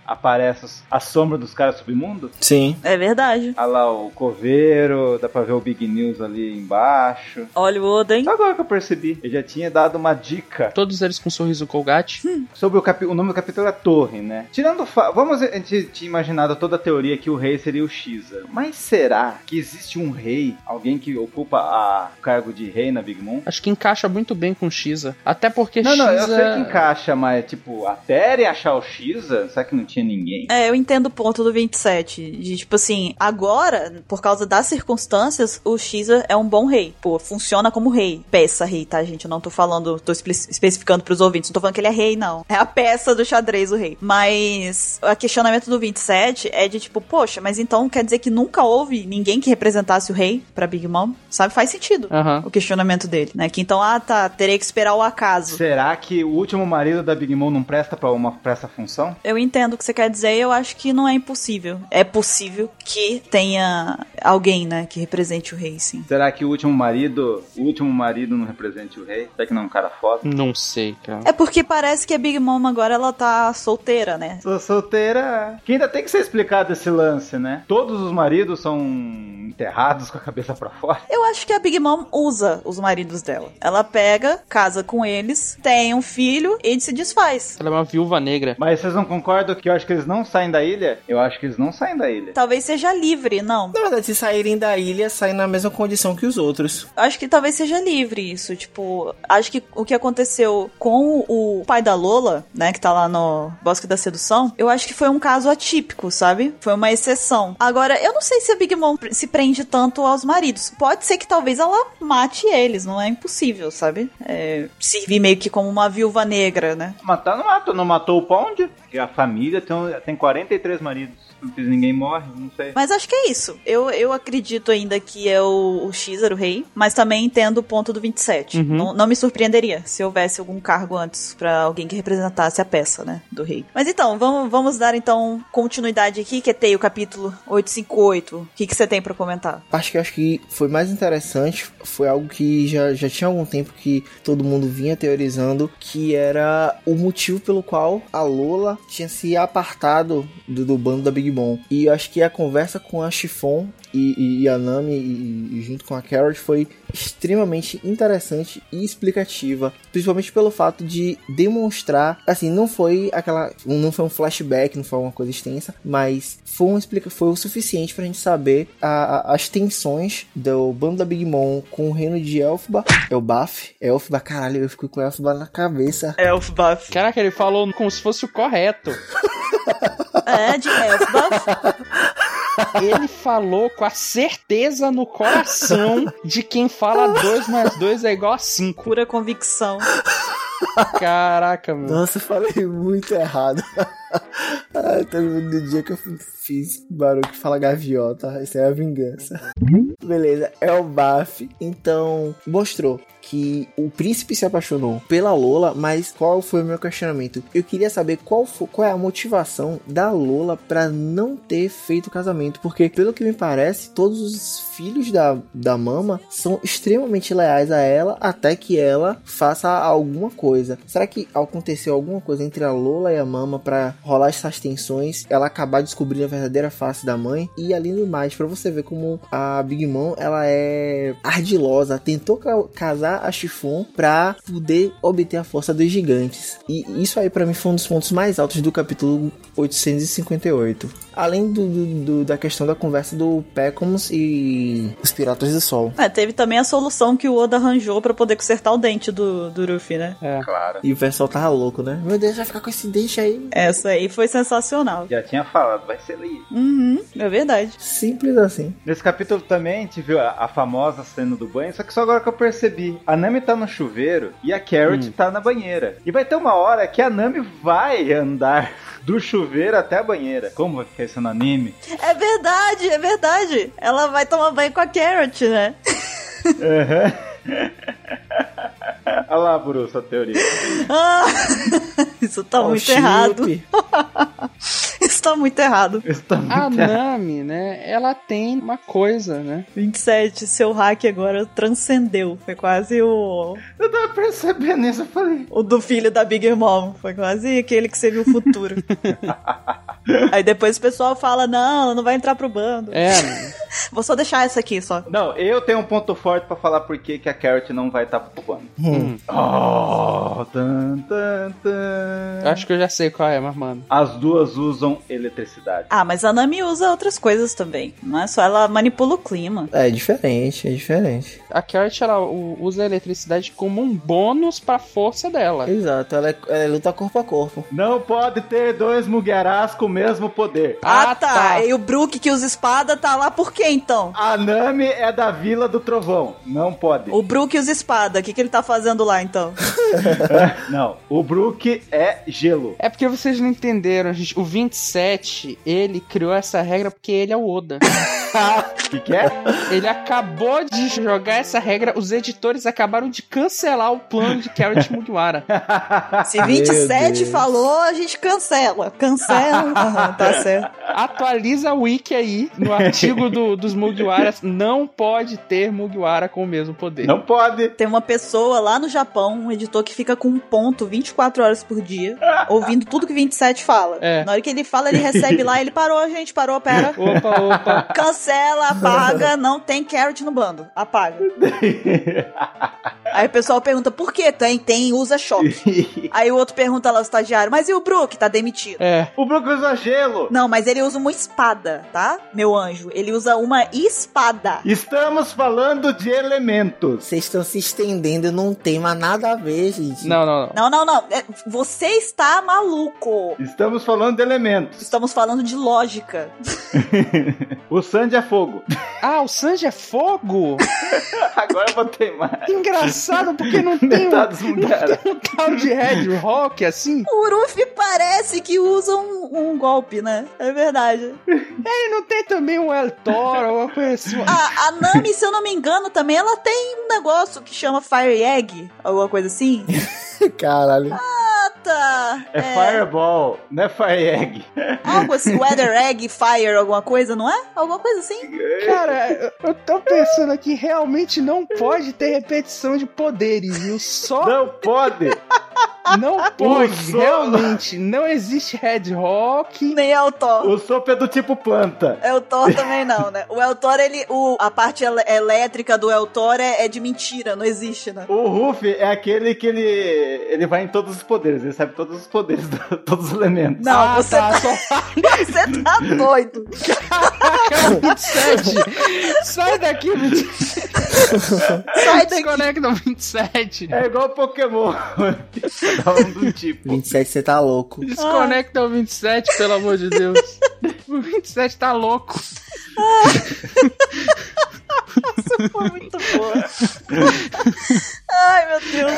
aparece a sombra dos caras submundo. Sim. É verdade. Olha lá o coveiro, dá pra ver o Big News ali embaixo. Olha o Oda, hein? Só agora que eu percebi. Eu já tinha dado uma dica. Todos eles com um sorriso Colgate. Hum. Sobre o, capi- o nome do capítulo é Torre, né? Tirando o fa- Vamos, a gente tinha imaginado toda a teoria que o rei seria o Xisa. Mas será que existe um rei? Alguém que ocupa a... o cargo de rei na Big Mom? Acho que encaixa muito bem com o Xisa. Até porque Não, Xisa... não, eu sei que encaixa, mas tipo, até ele achar o Xisa, será que não tinha ninguém? É, eu entendo o ponto do vinte e sete. De tipo assim, agora, por causa das circunstâncias, o Xisa é um bom rei. Pô, funciona como rei. Peça rei, tá, gente? Eu não tô falando, tô espe- especificando pros ouvintes. Não tô falando que ele é rei, não. É a peça do xadrez, o rei. Mas o questionamento do vinte e sete é de tipo, poxa, mas então quer dizer que nunca houve ninguém que representasse o rei pra Big Mom? Sabe? Faz sentido. Uhum. O questionamento dele, né? Que então, ah, tá, terei que esperar o acaso. Será que o último marido da Big Mom não presta pra uma pra essa função? Eu entendo o que você quer dizer e eu acho que não é impossível. É possível que tenha alguém, né, que represente o rei, sim. Será que o último marido, o último marido não represente o rei? Será que não é um cara foda? Não sei, cara. É porque parece que a Big Mom agora ela tá solteira, né? Sou solteira. Que ainda tem que ser explicado esse lance, né? Todos os maridos são enterrados com a cabeça pra fora. Eu acho que a Big Mom usa os maridos dela. Ela pega, casa com eles, tem um filho e se desfaz. Ela é uma viúva negra. Mas vocês não concordam que eu acho que eles não saem da ilha? Eu acho que eles não saem da ilha. Talvez seja livre, não. Na verdade, se saírem da ilha, saem na mesma condição que os outros. Acho que talvez seja livre isso, tipo, acho que o que aconteceu com o pai da Lola, né, que tá lá no Bosque da Sedução, eu acho que foi um caso atípico, sabe? Foi uma exceção. Agora, eu não sei se a Big Mom se prende tanto aos maridos. Pode ser que talvez ela mate eles, não é impossível, sabe? É, servir meio que como uma viúva negra, né? Matar não matou, não matou o Pond? Porque a família tem, tem quarenta e três maridos. Não fiz ninguém morre, não sei. Mas acho que é isso. Eu, eu acredito ainda que é o, o Xisa, o rei, mas também entendo o ponto do vinte e sete. Uhum. Não, não me surpreenderia se houvesse algum cargo antes pra alguém que representasse a peça, né, do rei. Mas então, vamos, vamos dar então continuidade aqui, que é o capítulo oitocentos e cinquenta e oito. O que, que você tem pra comentar? Acho que acho que foi mais interessante, foi algo que já, já tinha algum tempo que todo mundo vinha teorizando, que era o motivo pelo qual a Lola tinha se apartado do, do bando da Big Mom. E eu acho que a conversa com a Chiffon e, e a Nami e, e junto com a Carrot foi extremamente interessante e explicativa, principalmente pelo fato de demonstrar, assim, não foi aquela, não foi um flashback, não foi uma coisa extensa, mas foi, um explica, foi o suficiente pra gente saber a, a, as tensões do bando da Big Mom com o reino de Elphaba, Elbaf, Elphaba, caralho, eu fico com Elphaba na cabeça. Elfbaf. Caraca, ele falou como se fosse o correto. É, de Elfbaf. Ele falou com a certeza no coração de quem fala dois mais dois é igual a cinco. Pura convicção. Caraca, mano. Nossa, eu falei muito errado. Ah, todo mundo no dia que eu fiz barulho que fala gaviota, isso é a vingança. Beleza, é o Baf. Então, mostrou que o príncipe se apaixonou pela Lola, mas qual foi o meu questionamento? Eu queria saber qual, foi, qual é a motivação da Lola pra não ter feito o casamento, porque pelo que me parece, todos os filhos da, da Mama são extremamente leais a ela, até que ela faça alguma coisa. Será que aconteceu alguma coisa entre a Lola e a Mama pra rolar essas tensões, ela acabar descobrindo a verdadeira face da mãe? E além do mais, pra você ver como a Big Mom, ela é ardilosa, tentou ca- casar a Chiffon pra poder obter a força dos gigantes. E isso aí pra mim foi um dos pontos mais altos do capítulo oitocentos e cinquenta e oito. Além do, do, do, da questão da conversa do Peckhams e os Piratas do Sol. É, teve também a solução que o Oda arranjou pra poder consertar o dente do, do Ruffy, né? É. Claro. E o pessoal tava louco, né? Meu Deus, vai ficar com esse dente aí. Essa aí foi sensacional. Já tinha falado, vai ser ali. Uhum, é verdade. Simples assim. Nesse capítulo também a gente viu a, a famosa cena do banho, só que só agora que eu percebi. A Nami tá no chuveiro e a Carrot hum. tá na banheira. E vai ter uma hora que a Nami vai andar do chuveiro até a banheira. Como vai ficar isso no anime? É verdade, é verdade. Ela vai tomar banho com a Carrot, né? Uhum. Olha lá, Buru, sua teoria. Ah, isso tá oh, muito chip. errado. Isso tá muito errado. Isso tá muito A errado. Nami, né, ela tem uma coisa, né? vinte e sete, seu hack agora transcendeu. Foi quase o... Eu tava percebendo isso, eu falei... O do filho da Big Mom. Foi quase aquele que você viu o futuro. Aí depois o pessoal fala, não, ela não vai entrar pro bando. É, Vou só deixar essa aqui, só. Não, eu tenho um ponto forte pra falar por que que a Carrot não vai estar pro bando. hum, Oh, tan, tan, tan. acho que eu já sei qual é, mas mano. As duas usam eletricidade. Ah, mas a Nami usa outras coisas também. Não é só ela manipula o clima. É diferente, é diferente. A Carrot, ela u- usa a eletricidade como um bônus pra força dela. Exato, ela, é, ela luta corpo a corpo. Não pode ter dois Mugiarás com o mesmo poder. Ah, Ah, tá. tá. E o Brook que usa espada tá lá por quê, então? A Nami é da Vila do Trovão. Não pode. O Brook usa espada. O que, que ele tá fazendo lá, então? Não, o Brook é gelo. É porque vocês não entenderam, gente. O vinte e sete, ele criou essa regra porque ele é o Oda. O que, que é? Ele acabou de jogar essa regra, os editores acabaram de cancelar o plano de Carrot Mugiwara. Se vinte e sete Deus. falou, a gente cancela. Cancela. Aham, tá certo. Atualiza a wiki aí, no artigo do, dos Mugiwaras, não pode ter Mugiwara com o mesmo poder. Não pode. Tem uma pessoa lá no Japão, um editor que fica com um ponto vinte e quatro horas por dia, ouvindo tudo que vinte e sete fala. É. Na hora que ele fala, ele recebe lá, ele parou, gente, parou, pera. Opa, opa. Cancela, apaga, não tem Carrot no bando. Apaga. Aí o pessoal pergunta, por que tem? Tem, usa choque. Aí o outro pergunta lá, o estagiário, mas e o Brook? Tá demitido. É. O Brook usa gelo. Não, mas ele usa uma espada, tá? Meu anjo. Ele usa uma espada. Estamos falando de elementos. Vocês estão se estendendo num tema nada a ver, gente. Não, não, não. Não, não, não. É, Você está maluco. Estamos falando de elementos. Estamos falando de lógica. O Sandy é fogo. Ah, o Sanji é fogo? Agora eu botei mais. Engraçado, porque não tem um, Metade dos Mugiwara. um tal de Red Rock assim. O Ruffy parece que usa um, um golpe, né? É verdade. Ele não tem também um El Toro, alguma coisa assim. A, a Nami, se eu não me engano, também ela tem um negócio que chama Fire Egg, alguma coisa assim. Caralho. Ah, tá. É, Fireball, não é Fire Egg. Algo assim, Weather Egg, Fire, alguma coisa, não é? Alguma coisa assim. Cara, eu- eu tô pensando aqui, realmente não pode ter repetição de poderes, viu? Só Não pode. não pode, Usou. realmente. Não existe Red Rock. Nem El Thor. O Sop é do tipo planta. El Thor também não, né? O El Thor, ele, o, a parte ele- elétrica do El Thor é, é de mentira, não existe, né? O Ruffy é aquele que ele, ele vai em todos os poderes. Ele sabe todos os poderes, do- todos os elementos. Não, Ah, você, tá, tá, só você tá doido. vinte e sete. Sai daqui, vinte e sete. Sai daqui. Desconecta o vinte e sete. É igual Pokémon. Cada um do tipo. vinte e sete, você tá louco. Desconecta o vinte e sete, pelo amor de Deus. O vinte e sete tá louco. Isso foi muito boa. Ai, meu Deus.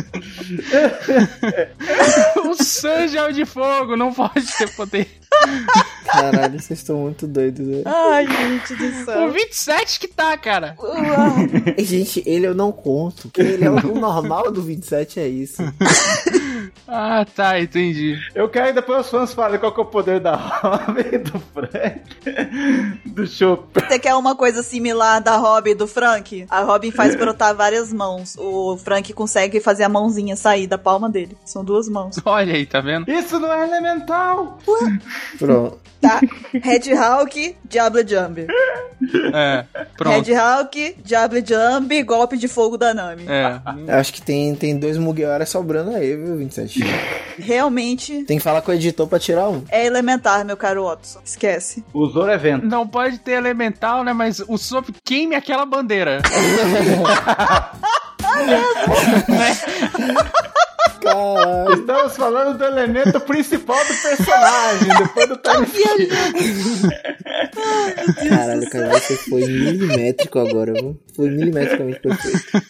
O Sanji é o de fogo, não pode ter poder. Caralho, vocês estão muito doidos, né? Ai, gente do O céu. vinte e sete que tá, cara. E, gente, ele eu não conto. Que ele é o, o normal do vinte e sete, é isso. Ah, tá, entendi. Eu quero que depois os fãs falem qual que é o poder da Robin, do Frank, do Chopper. Você quer uma coisa similar da Robin e do Frank? A Robin faz brotar várias mãos. O Frank consegue fazer a mãozinha sair da palma dele. São duas mãos. Olha aí, tá vendo? Isso não é elemental. Pronto. Tá. Red Hawk, Diablo Jump. É, pronto. Red Hawk, Diablo Jump, golpe de fogo da Nami. É. Eu acho que tem, tem dois Mugiwara sobrando aí, viu, vinte e sete? Realmente Tem que falar com o editor pra tirar um. é elementar, meu caro Watson. Esquece. O Zoro é vento. Não pode ter elemental, né? Mas o Sop queime aquela bandeira. Caralho. Estamos falando do elemento principal do personagem, depois do time skip. Caralho, cara, você foi milimétrico agora, viu? Foi milimetricamente perfeito.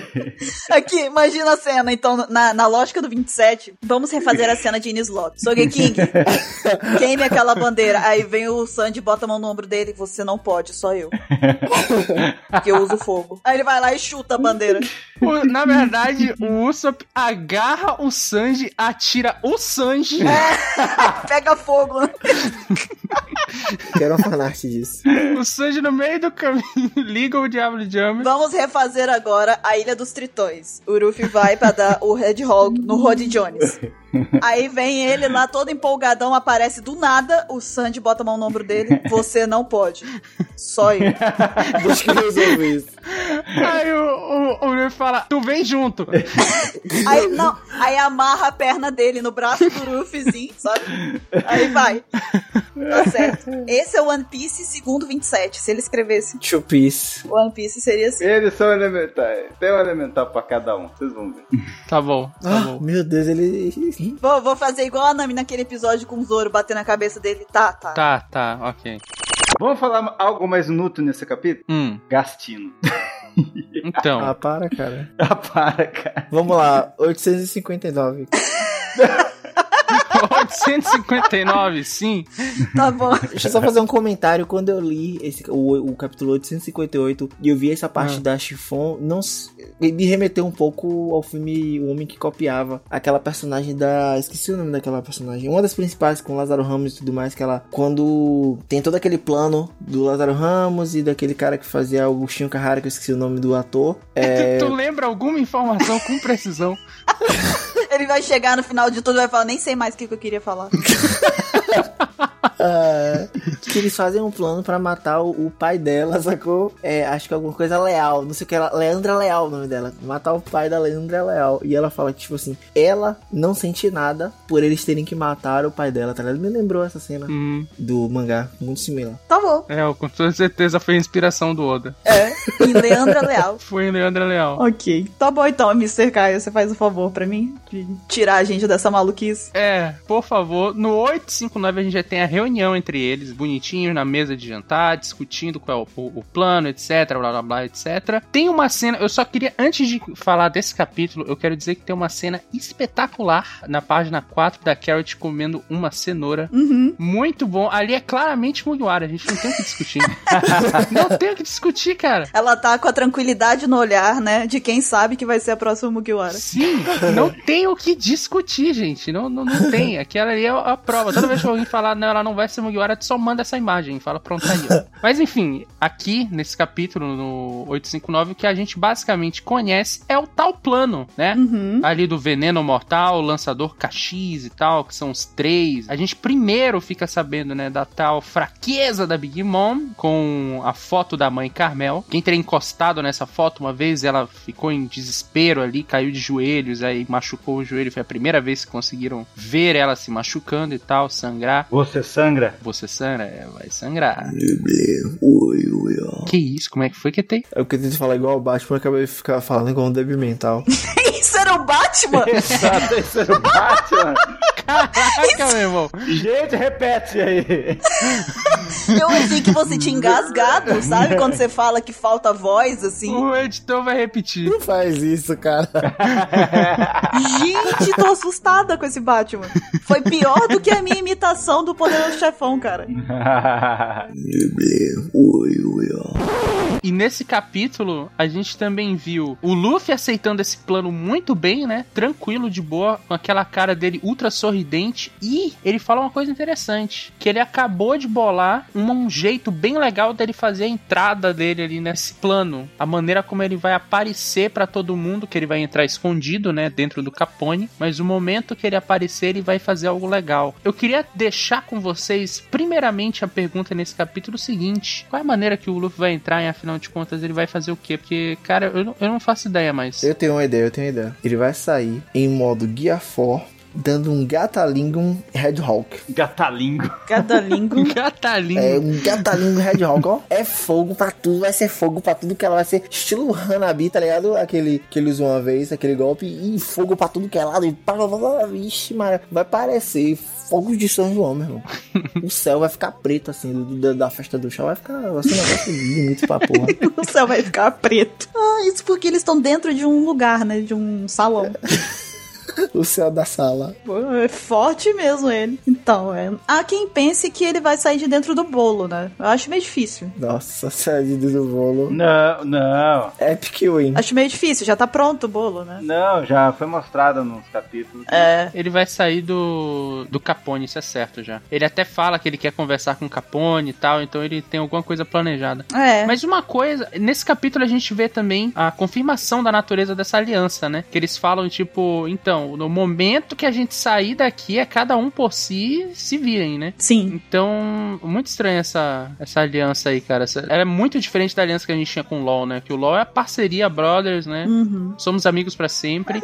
Aqui, imagina a cena, então, na, na lógica do vinte e sete, vamos refazer a cena de Enies Lobby. Sogeking, queime aquela bandeira. Aí vem o Sanji e bota a mão no ombro dele. Você não pode, só eu. Que eu uso fogo. Aí ele vai lá e chuta a bandeira. Na verdade, o Usopp agarra o Sanji, atira o Sanji. É, pega fogo. Quero uma fanart disso. O Sanji no meio do caminho liga o Diablo Jump. Vamos refazer agora a Ilha dos Tritões. O Ruffy vai pra dar o Red Hog no Rod Jones. Aí vem ele lá todo empolgadão, aparece do nada, o Sanji bota a mão no ombro dele. Você não pode. Só eu. Deixa que eu resolvo isso. Aí o, o, o Luffy fala, tu vem junto. Aí, não, aí amarra a perna dele no braço do Luffyzinho, sabe? Aí vai. Tá certo. Esse é o One Piece segundo vinte e sete. Se ele escrevesse Two Piece. o One Piece, seria assim. Eles são elementares. Tem um elementar pra cada um. Vocês vão ver. Tá bom, tá Ah, bom. meu Deus, ele... Vou, vou fazer igual a Nami naquele episódio com o Zoro batendo na cabeça dele. Tá, tá. Tá, tá, ok. Vamos falar algo mais inútil nesse capítulo? Hum, Gastino. então. Ah, para, cara. Ah, para, cara. Vamos lá, oitocentos e cinquenta e nove. oitocentos e cinquenta e nove, sim. Tá bom. Deixa eu só fazer um comentário. Quando eu li esse, o, o capítulo oitocentos e cinquenta e oito e eu vi essa parte Ah. da Chiffon, não, s- me remeteu um pouco ao filme O Homem que Copiava. Aquela personagem da... Esqueci o nome daquela personagem. Uma das principais, com Lázaro Ramos e tudo mais, que ela... Quando tem todo aquele plano do Lázaro Ramos e daquele cara que fazia o Agostinho Carrara, que eu esqueci o nome do ator. É... Tu, tu lembra alguma informação com precisão? Ele vai chegar no final de tudo e vai falar, nem sei mais o que, que eu queria falar. Ah, que eles fazem um plano pra matar o, o pai dela, sacou? É, acho que alguma coisa Leal, não sei o que, ela, Leandra Leal o nome dela. Matar o pai da Leandra Leal. E ela fala que, tipo assim, ela não sente nada por eles terem que matar o pai dela, tá ligado? Me lembrou essa cena Hum, do mangá, muito similar. Tá bom. é, com toda certeza foi a inspiração do Oda. É. E Leandra Leal. Foi em Leandro Leal. Ok. Tá bom então, mister Caio, você faz o favor pra mim de tirar a gente dessa maluquice. É, por favor, no oitocentos e cinquenta e nove a gente já tem a reunião entre eles, bonitinhos, na mesa de jantar, discutindo qual é o, o, o plano, etc, blá blá blá, etcétera. Tem uma cena, eu só queria, antes de falar desse capítulo, eu quero dizer que tem uma cena espetacular na página quatro da Carrot comendo uma cenoura. Uhum. Muito bom. Ali é claramente Mugiwara, a gente não tem o que discutir. Não tem o que discutir, cara. Ela tá com a tranquilidade no olhar, né, de quem sabe que vai ser a próxima Mugiwara. Sim, não tem o que discutir, gente. Não, não, não tem. Aquela ali é a prova. Toda vez que alguém falar, não, ela não vai ser Mugiwara, tu só manda essa imagem e fala, pronto, tá aí. Ó. Mas enfim, aqui nesse capítulo, no oitocentos e cinquenta e nove, o que a gente basicamente conhece é o tal plano, né? Uhum. Ali do Veneno Mortal, Lançador Caxias e tal, que são os três. A gente primeiro fica sabendo, né, da tal fraqueza da Big Mom, com a foto da mãe Carmel. Quem teria encostado nessa foto uma vez, ela ficou em desespero ali, caiu de joelhos, aí machucou o joelho. Foi a primeira vez que conseguiram ver ela se machucando e tal, sangrar. Você sangra? Você sangra? É, vai sangrar. Ui, ui, ó. Que isso? Como é que foi que tem? Eu queria falar igual o Batman, eu acabei de ficar falando igual um débil mental. Isso era o Batman? Exato, esse era o Batman. Caraca, meu irmão. Gente, repete aí. Eu achei que você tinha engasgado, sabe? Quando você fala que falta voz, assim. O editor vai repetir. Não faz isso, cara. Gente, tô assustada com esse Batman. Foi pior do que a minha imitação do Poderoso Chefão, cara. Ui, ui, ó. E nesse capítulo, a gente também viu o Luffy aceitando esse plano muito bem, né? Tranquilo, de boa, com aquela cara dele ultra sorridente. E ele fala uma coisa interessante, que ele acabou de bolar um, um jeito bem legal dele fazer a entrada dele ali nesse plano. A maneira como ele vai aparecer pra todo mundo, que ele vai entrar escondido, né? Dentro do Capone. Mas o momento que ele aparecer, ele vai fazer algo legal. Eu queria deixar com vocês, primeiramente, a pergunta nesse capítulo seguinte. Qual é a maneira que o Luffy vai entrar e, afinal de contas, ele vai fazer o quê? Porque, cara, eu não, eu não faço ideia mais. Eu tenho uma ideia, eu tenho uma ideia. Ele vai sair em modo Guia For dando um Gatalingo Hedgehog. Gatalingo. Gatalingo. Gatalingo. É, um Gatalingo Hedgehog, ó. É fogo pra tudo, vai ser fogo pra tudo que ela vai ser. Estilo Hanabi, tá ligado? Aquele que ele usou uma vez, aquele golpe. E fogo pra tudo que é lado. E pá, pá, pá, vixe, mano. Vai parecer fogos de São João, meu irmão. O céu vai ficar preto, assim, do, do, da festa do chá. Vai ficar assim, um negócio bonito pra porra. O céu vai ficar preto. Ah, isso porque eles estão dentro de um lugar, né? De um salão. O céu da sala. Pô, é forte mesmo ele. Então, é... há quem pense que ele vai sair de dentro do bolo, né? Eu acho meio difícil. Nossa, saída do bolo. Não, não. Epic win. Acho meio difícil, já tá pronto o bolo, né? Não, já foi mostrado nos capítulos. É. Ele vai sair do, do Capone, isso é certo já. Ele até fala que ele quer conversar com o Capone e tal, então ele tem alguma coisa planejada. É. Mas uma coisa, nesse capítulo a gente vê também a confirmação da natureza dessa aliança, né? Que eles falam, tipo, então, no momento que a gente sair daqui, é cada um por si se virem, né? Sim. Então, muito estranha essa, essa aliança aí, cara. Essa, ela é muito diferente da aliança que a gente tinha com o LoL, né? Que o LoL é a parceria brothers, né? Uhum. Somos amigos pra sempre.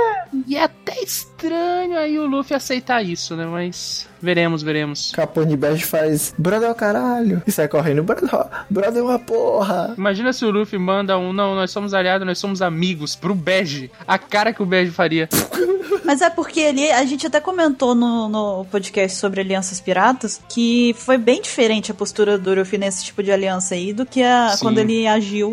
E é até estranho aí o Luffy aceitar isso, né? Mas veremos, veremos. Capone Bege faz brother é o caralho. E sai correndo, brother, brother é uma porra. Imagina se o Luffy manda um, não, nós somos aliados, nós somos amigos, pro Bege. A cara que o Bege faria. Mas é porque ali, a gente até comentou no, no podcast sobre alianças piratas, que foi bem diferente a postura do Luffy nesse tipo de aliança aí do que a, quando ele agiu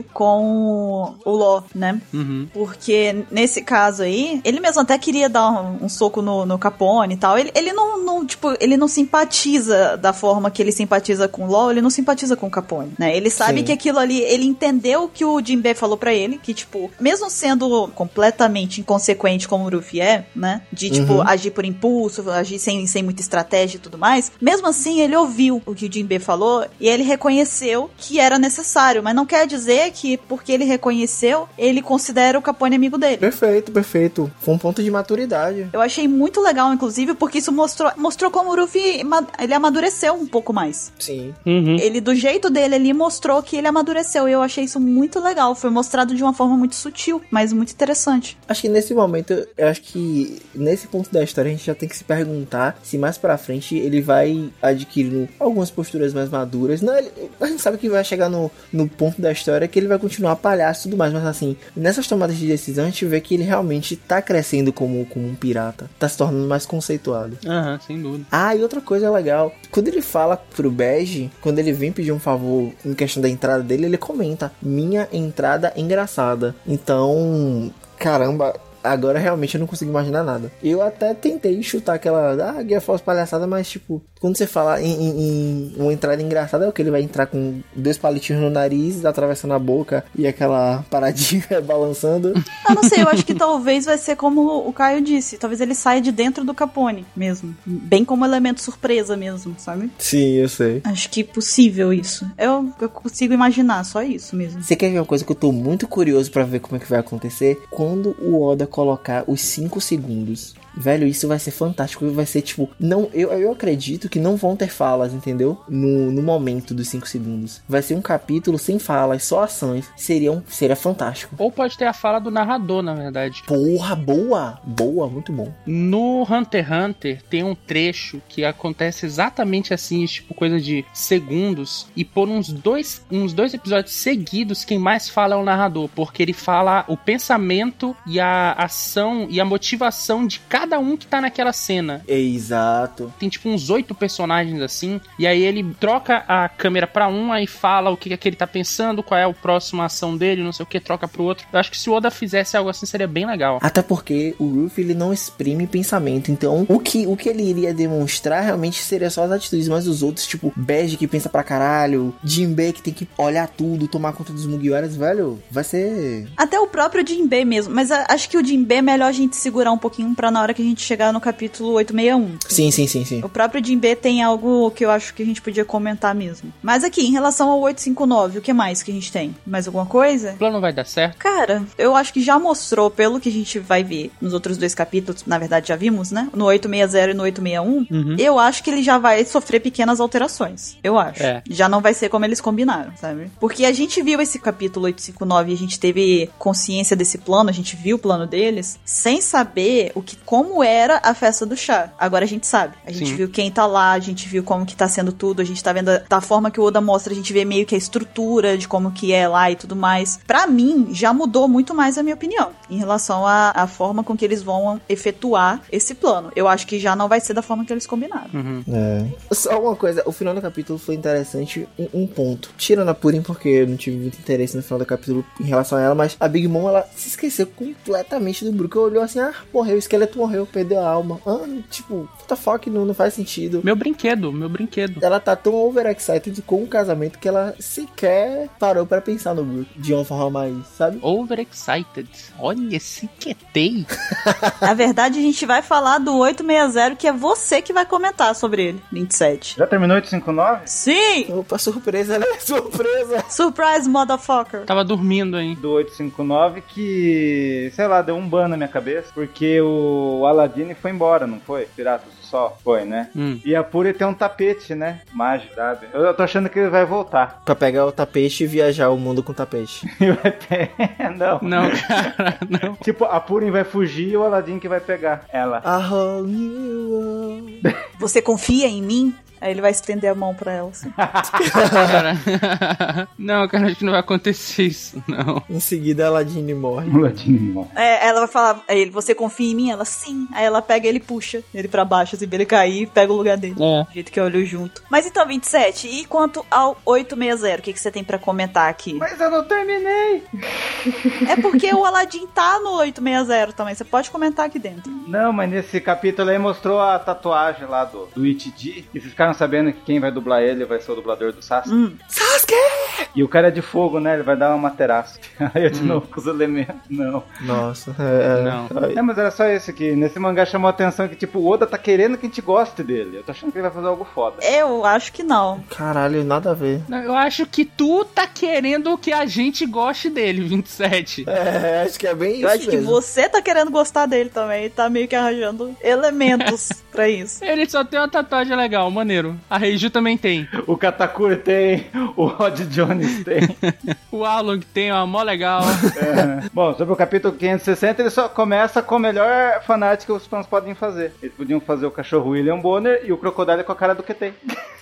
com o Law, né? Uhum. Porque nesse caso aí, ele mesmo até queria dar um, um soco no, no Capone e tal. Ele, ele não, não, tipo, ele não simpatiza da forma que ele simpatiza com o Law, ele não simpatiza com o Capone, né? Ele sabe Sim. que aquilo ali, ele entendeu o que o Jinbe falou pra ele, que tipo, mesmo sendo completamente inconsequente como o Luffy é, né? De, tipo, uhum. agir por impulso, agir sem, sem muita estratégia e tudo mais. Mesmo assim, ele ouviu o que o Jinbe falou e ele reconheceu que era necessário, mas não quer dizer que porque ele reconheceu, ele considera o Capone amigo dele. Perfeito, perfeito. Foi um ponto de maturidade. Eu achei muito legal, inclusive, porque isso mostrou, mostrou como o Luffy, ele amadureceu um pouco mais. Sim. Uhum. Ele, do jeito dele ali, mostrou que ele amadureceu e eu achei isso muito legal. Foi mostrado de uma forma muito sutil, mas muito interessante. Acho que nesse momento, eu acho que nesse ponto da história a gente já tem que se perguntar se mais pra frente ele vai adquirindo algumas posturas mais maduras. Não, ele, a gente sabe que vai chegar no, no ponto da história que ele vai continuar palhaço e tudo mais, mas assim, nessas tomadas de decisão a gente vê que ele realmente tá crescendo como, como um pirata, tá se tornando mais conceituado. Aham, uhum, sem dúvida. Ah, e outra coisa legal, quando ele fala pro Bege, quando ele vem pedir um favor em questão da entrada dele, ele comenta, minha entrada engraçada. Então, caramba, agora realmente eu não consigo imaginar nada. Eu até tentei chutar aquela, ah, Guia Force palhaçada, mas tipo, quando você fala em, em, em uma entrada engraçada, é o que ele vai entrar com dois palitinhos no nariz, atravessando a boca e aquela paradinha balançando. Ah, não sei, eu acho que talvez vai ser como o Caio disse, talvez ele saia de dentro do Capone mesmo, bem como elemento surpresa mesmo, sabe? Sim, eu sei. Acho que é possível isso. Eu, eu consigo imaginar, só isso mesmo. Você quer ver uma coisa que eu tô muito curioso pra ver como é que vai acontecer? Quando o Oda colocar os cinco segundos. Velho, isso vai ser fantástico. Vai ser tipo... Não, eu, eu acredito que não vão ter falas, entendeu? No, no momento dos cinco segundos. Vai ser um capítulo sem falas, só ações. Seria, um, seria fantástico. Ou pode ter a fala do narrador, na verdade. Porra, boa! Boa, muito bom. No Hunter x Hunter tem um trecho que acontece exatamente assim, tipo coisa de segundos. E por uns dois, uns dois episódios seguidos, quem mais fala é o narrador. Porque ele fala o pensamento e a ação e a motivação de cada cada um que tá naquela cena. Exato. Tem tipo uns oito personagens assim, e aí ele troca a câmera pra um, aí fala o que é que ele tá pensando, qual é a próxima ação dele, não sei o que, troca pro outro. Eu acho que se o Oda fizesse algo assim, seria bem legal. Até porque o Luffy, ele não exprime pensamento, então o que, o que ele iria demonstrar realmente seria só as atitudes, mas os outros, tipo, Bege que pensa pra caralho, Jinbe que tem que olhar tudo, tomar conta dos Mugiwaras, velho, vai ser... Até o próprio Jinbe mesmo, mas a, acho que o Jinbe é melhor a gente segurar um pouquinho pra na hora que a gente chegar no capítulo oitocentos e sessenta e um. Sim, sim, sim, sim. O próprio Jinbe tem algo que eu acho que a gente podia comentar mesmo. Mas aqui, em relação ao oitocentos e cinquenta e nove, o que mais que a gente tem? Mais alguma coisa? O plano vai dar certo? Cara, eu acho que já mostrou, pelo que a gente vai ver nos outros dois capítulos, na verdade já vimos, né? No oitocentos e sessenta e no oitocentos e sessenta e um, uhum. Eu acho que ele já vai sofrer pequenas alterações. Eu acho. É. Já não vai ser como eles combinaram, sabe? Porque a gente viu esse capítulo oitocentos e cinquenta e nove e a gente teve consciência desse plano, a gente viu o plano deles, sem saber o que, como como era a festa do chá. Agora a gente sabe. A gente Sim. viu quem tá lá, a gente viu como que tá sendo tudo, a gente tá vendo a, da forma que o Oda mostra, a gente vê meio que a estrutura de como que é lá e tudo mais. Pra mim, já mudou muito mais a minha opinião em relação à, à forma com que eles vão efetuar esse plano. Eu acho que já não vai ser da forma que eles combinaram. Uhum. É. Só uma coisa, o final do capítulo foi interessante um, um ponto. Tirando a Purim, porque eu não tive muito interesse no final do capítulo em relação a ela, mas a Big Mom, ela se esqueceu completamente do Brook. Olhou assim, ah, morreu, o esqueleto morreu, perdeu a alma. Ah, tipo, what the fuck, não, não faz sentido. Meu brinquedo, meu brinquedo. Ela tá tão overexcited com o casamento que ela sequer parou pra pensar no Brook de uma forma mais, sabe? Overexcited. Olha, se quetei. Na verdade, a gente vai falar do oito seis zero, que é você que vai comentar sobre ele, vinte e sete. Já terminou oito cinco nove? Sim! Opa, surpresa, né? Surpresa! Surprise, motherfucker! Tava dormindo, hein? Do oito cinco nove que, sei lá, deu um ban na minha cabeça, porque o Aladdin foi embora, não foi? Piratas do Sol? Foi, né? Hum. E a Puri tem um tapete, né? Mágico, sabe? Eu tô achando que ele vai voltar. Pra pegar o tapete e viajar o mundo com o tapete. E vai ter... Não. Não, cara, não. Tipo, a Purim vai fugir e o Aladdin que vai pegar ela. A whole new world. Você confia em mim? Aí ele vai estender a mão pra ela, assim. Cara. Não, cara, acho que não vai acontecer isso, não. Em seguida, a Aladdin morre. O Aladdin morre. É, ela vai falar, aí ele, você confia em mim? Ela, sim. Aí ela pega ele e puxa ele pra baixo, assim, pra ele cair e pega o lugar dele. É. Do jeito que olhou junto. Mas então, vinte e sete, e quanto ao oito seis zero, o que, que você tem pra comentar aqui? Mas eu não terminei! É porque o Aladdin tá no oito seis zero também, você pode comentar aqui dentro. Não, mas nesse capítulo aí mostrou a tatuagem lá do, do Ichiji. E vocês ficaram sabendo que quem vai dublar ele vai ser o dublador do Sasuke. Hum. Sasuke! E o cara é de fogo, né? Ele vai dar uma materaço. Aí eu de hum. novo com os elementos. Não. Nossa, é... Não. É, mas era só isso aqui. Nesse mangá chamou a atenção que, tipo, o Oda tá querendo que a gente goste dele. Eu tô achando que ele vai fazer algo foda. Eu acho que não. Caralho, nada a ver. Eu acho que tu tá querendo que a gente goste dele, vinte e sete. É, acho que é bem isso Eu acho mesmo. que você tá querendo gostar dele também. Tá meio que arranjando elementos pra isso. Ele só tem uma tatuagem legal, maneiro. A Reiju também tem. O Katakuri tem, o Rod Jones tem. O Arlong tem, ó, mó legal. É. Bom, sobre o capítulo quinhentos e sessenta, ele só começa com o melhor fanático que os fãs podem fazer. Eles podiam fazer o cachorro William Bonner e o Crocodile com a cara do Q T.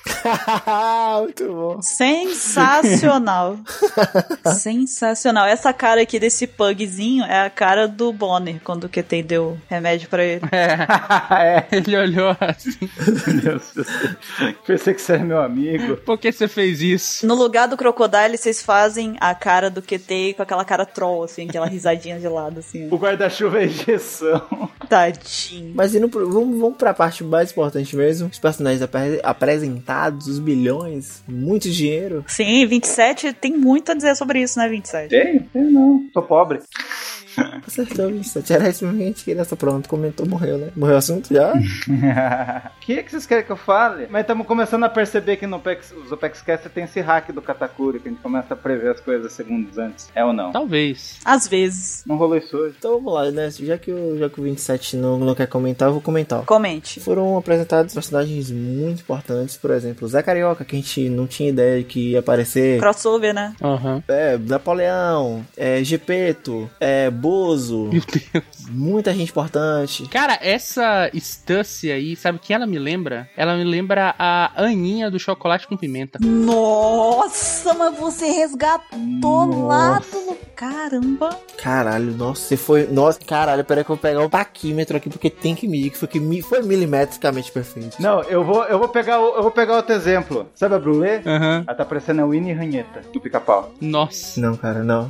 Muito bom. Sensacional. Sensacional. Essa cara aqui desse pugzinho é a cara do Bonner, quando o Q T deu remédio pra ele. É. É. Ele olhou assim. Meu Deus. Pensei que você era meu amigo. Por que você fez isso? No lugar do Crocodile, vocês fazem a cara do Q T com aquela cara troll, assim, aquela risadinha de lado, assim. O guarda-chuva é injeção. Tadinho. Mas indo pro, vamos, vamos pra parte mais importante mesmo. Os personagens apre- apresentados, os bilhões, muito dinheiro. Sim, vinte e sete tem muito a dizer sobre isso, né, vinte e sete? Tem? Tem não. Tô pobre. Acertou, isso. Era isso mesmo que a gente queria. Essa pronto, comentou, morreu, né? Morreu o assunto já? O que, que vocês querem que eu fale? Mas estamos começando a perceber que no Opex, os OpexCast tem esse hack do Katakuri, que a gente começa a prever as coisas segundos antes. É ou não? Talvez. Às vezes. Não rolou isso hoje. Então vamos lá, né? Já que o, já que o vinte e sete não, não quer comentar, eu vou comentar. Comente. Foram apresentados personagens muito importantes, por exemplo, o Zé Carioca, que a gente não tinha ideia de que ia aparecer. Crossover, né? Aham. Uhum. É, Napoleão, é, Gepeto, é, Bozo. Meu Deus. Muita gente importante. Cara, essa Stussy aí, sabe quem ela me lembra? Ela me lembra a Aninha do Chocolate com Pimenta. Nossa, mas você resgatou lá do... Caramba. Caralho, nossa, você foi... Nossa, caralho, peraí que eu vou pegar o taquímetro aqui, porque tem que medir, que foi, que mi... foi milimetricamente perfeito. Não, eu vou, eu vou pegar o, eu vou pegar outro exemplo. Sabe a Brulé? Aham. Ela tá parecendo a Winnie Ranheta, do Pica-Pau. Nossa. Não, cara, não.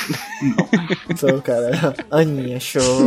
Então, cara, Aninha,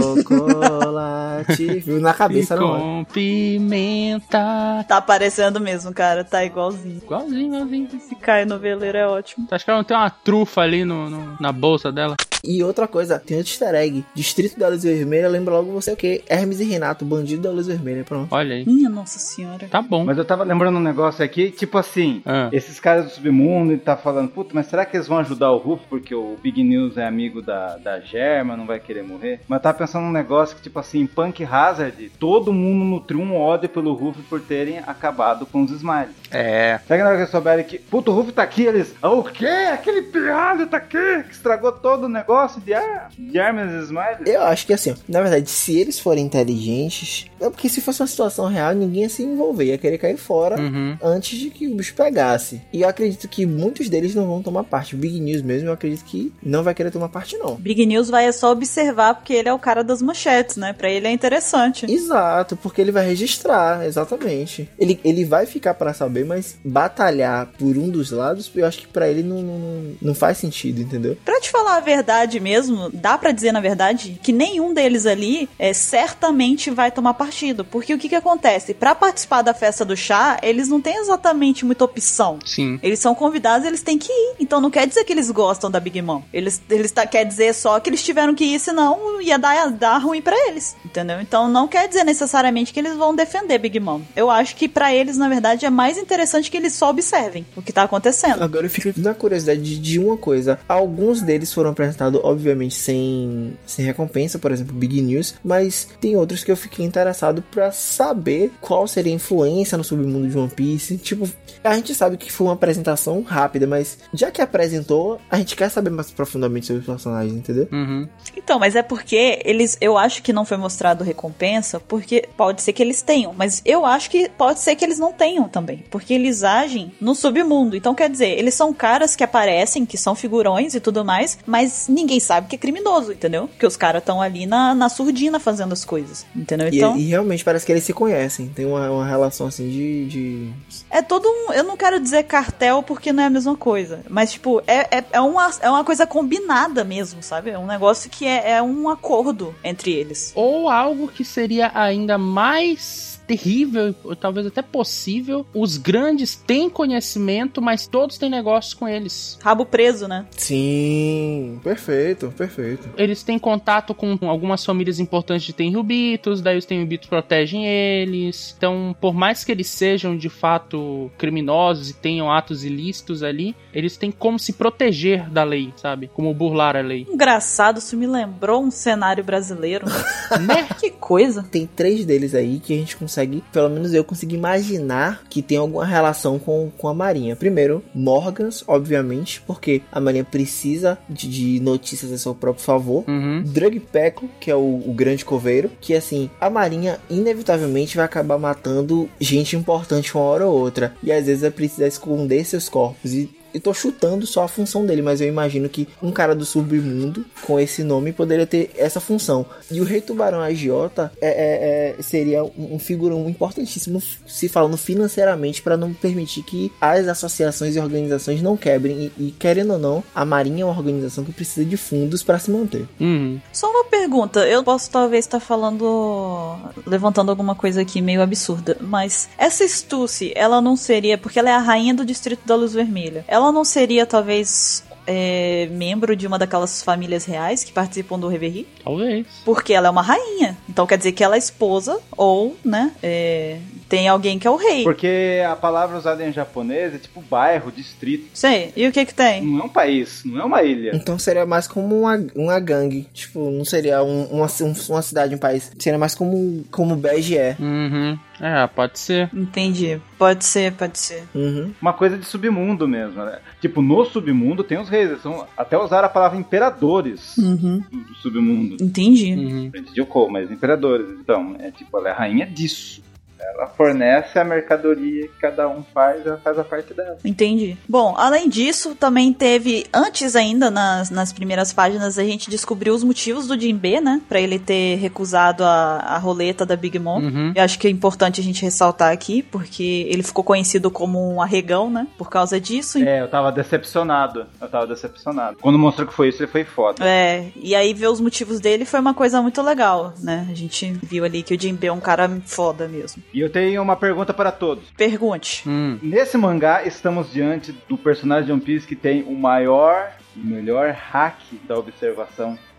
chocolate, viu na cabeça, E não. com pimenta. Tá aparecendo mesmo, cara. Tá igualzinho. Igualzinho, igualzinho. Se cai no veleiro é ótimo. Tu acha que ela não tem uma trufa ali no, no- na bolsa dela? E outra coisa, tem outro easter egg. Distrito da Luz Vermelha, lembra logo você o quê? Hermes e Renato, bandido da Luz Vermelha, pronto. Olha aí. Minha nossa senhora. Tá bom. Mas eu tava lembrando um negócio aqui, tipo assim, Ah. esses caras do submundo, ele tá falando, puta, mas será que eles vão ajudar o Ruff porque o Big News é amigo da, da Germa, não vai querer morrer? Mas eu tava pensando num negócio que, tipo assim, em Punk Hazard, todo mundo nutriu um ódio pelo Ruff por terem acabado com os Smiles. É. Será que na hora que eles souberem que, puta, o Ruff tá aqui, eles, ah, o quê? Aquele piada tá aqui, que estragou todo o negócio. negócio de, ar... de armas e smiles. Eu acho que assim, na verdade, se eles forem inteligentes, é porque se fosse uma situação real, ninguém ia se envolver, ia querer cair fora Uhum. antes de que o bicho pegasse. E eu acredito que muitos deles não vão tomar parte. O Big News mesmo, eu acredito que não vai querer tomar parte, não. Big News vai é só observar, porque ele é o cara das manchetes, né? Pra ele é interessante. Exato, porque ele vai registrar, exatamente. Ele, ele vai ficar pra saber, mas batalhar por um dos lados, eu acho que pra ele não, não, não faz sentido, entendeu? Pra te falar a verdade mesmo, dá pra dizer, na verdade, que nenhum deles ali é, certamente vai tomar partido. Porque o que que acontece? Pra participar da festa do chá, eles não têm exatamente muita opção. Sim. Eles são convidados, eles têm que ir. Então não quer dizer que eles gostam da Big Mom. Eles, eles tá, quer dizer só que eles tiveram que ir, senão ia dar, dar ruim pra eles. Entendeu? Então não quer dizer necessariamente que eles vão defender Big Mom. Eu acho que pra eles, na verdade, é mais interessante que eles só observem o que tá acontecendo. Agora eu fico na curiosidade de, de uma coisa. Alguns deles foram apresentados, obviamente, sem, sem recompensa, por exemplo, Big News, mas tem outros que eu fiquei interessado pra saber qual seria a influência no submundo de One Piece. Tipo, a gente sabe que foi uma apresentação rápida, mas já que apresentou, a gente quer saber mais profundamente sobre os personagens, entendeu? Uhum. Então, mas é porque eles, eu acho que não foi mostrado recompensa, porque pode ser que eles tenham, mas eu acho que pode ser que eles não tenham também, porque eles agem no submundo. Então, quer dizer, eles são caras que aparecem, que são figurões e tudo mais, mas ninguém sabe que é criminoso, entendeu? Porque os caras estão ali na, na surdina fazendo as coisas, entendeu? Então, E, e realmente parece que eles se conhecem, tem uma, uma relação assim de, de... é todo um, eu não quero dizer cartel porque não é a mesma coisa, mas tipo, é, é, é, uma, é uma coisa combinada mesmo, sabe? É um negócio que é, é um acordo entre eles. Ou algo que seria ainda mais terrível, ou talvez até possível, os grandes têm conhecimento, mas todos têm negócios com eles. Rabo preso, né? Sim, perfeito, perfeito. Eles têm contato com algumas famílias importantes de Tenryubitos, daí os Tenryubitos protegem eles. Então, por mais que eles sejam de fato criminosos e tenham atos ilícitos ali, eles têm como se proteger da lei, sabe? Como burlar a lei. Engraçado, isso me lembrou um cenário brasileiro. Né? Que coisa. Tem três deles aí que a gente consegue, pelo menos eu consigo imaginar que tem alguma relação com, com a Marinha. Primeiro, Morgans, obviamente, porque a Marinha precisa de, de notícias a seu próprio favor. Uhum. Drugpeco, que é o, o grande coveiro, que assim, a Marinha inevitavelmente vai acabar matando gente importante uma hora ou outra. E às vezes é preciso esconder seus corpos. E eu tô chutando só a função dele, mas eu imagino que um cara do submundo com esse nome poderia ter essa função. E o Rei Tubarão Agiota é, é, é, seria um, um figurão importantíssimo, se falando financeiramente, para não permitir que as associações e organizações não quebrem. E, e querendo ou não, a Marinha é uma organização que precisa de fundos para se manter. Uhum. Só uma pergunta, eu posso talvez estar falando, levantando alguma coisa aqui meio absurda, mas essa Stussy, ela não seria, porque ela é a rainha do Distrito da Luz Vermelha, ela não seria talvez é, membro de uma daquelas famílias reais que participam do Reverie? Talvez. Porque ela é uma rainha, então quer dizer que ela é esposa ou, né, é, tem alguém que é o rei. Porque a palavra usada em japonês é tipo bairro, distrito. Sei, e o que que tem? Não é um país, não é uma ilha. Então seria mais como uma, uma gangue. Tipo, não seria um, uma, um, uma cidade, um país. Seria mais como, como B G é. Uhum. É, pode ser. Entendi, pode ser, pode ser. Uhum. Uma coisa de submundo mesmo, né? Tipo, no submundo tem os reis, eles são, até usaram a palavra imperadores Uhum. do, do submundo. Entendi. Uhum. A gente Yoko, mas imperadores. Então, é tipo, ela é a rainha disso. Ela fornece a mercadoria que cada um faz, ela faz a parte dela. Entendi. Bom, além disso, também teve, antes ainda, nas, nas primeiras páginas, a gente descobriu os motivos do Jinbe, né? Pra ele ter recusado a, a roleta da Big Mom. Uhum. Eu acho que é importante a gente ressaltar aqui, porque ele ficou conhecido como um arregão, né? Por causa disso. É, eu tava decepcionado. Eu tava decepcionado. Quando mostrou que foi isso, ele foi foda. É, e aí ver os motivos dele foi uma coisa muito legal, né? A gente viu ali que o Jinbe é um cara foda mesmo. E eu tenho uma pergunta para todos. Pergunte. Hum. Nesse mangá, estamos diante do personagem de One Piece que tem o maior e melhor hack da observação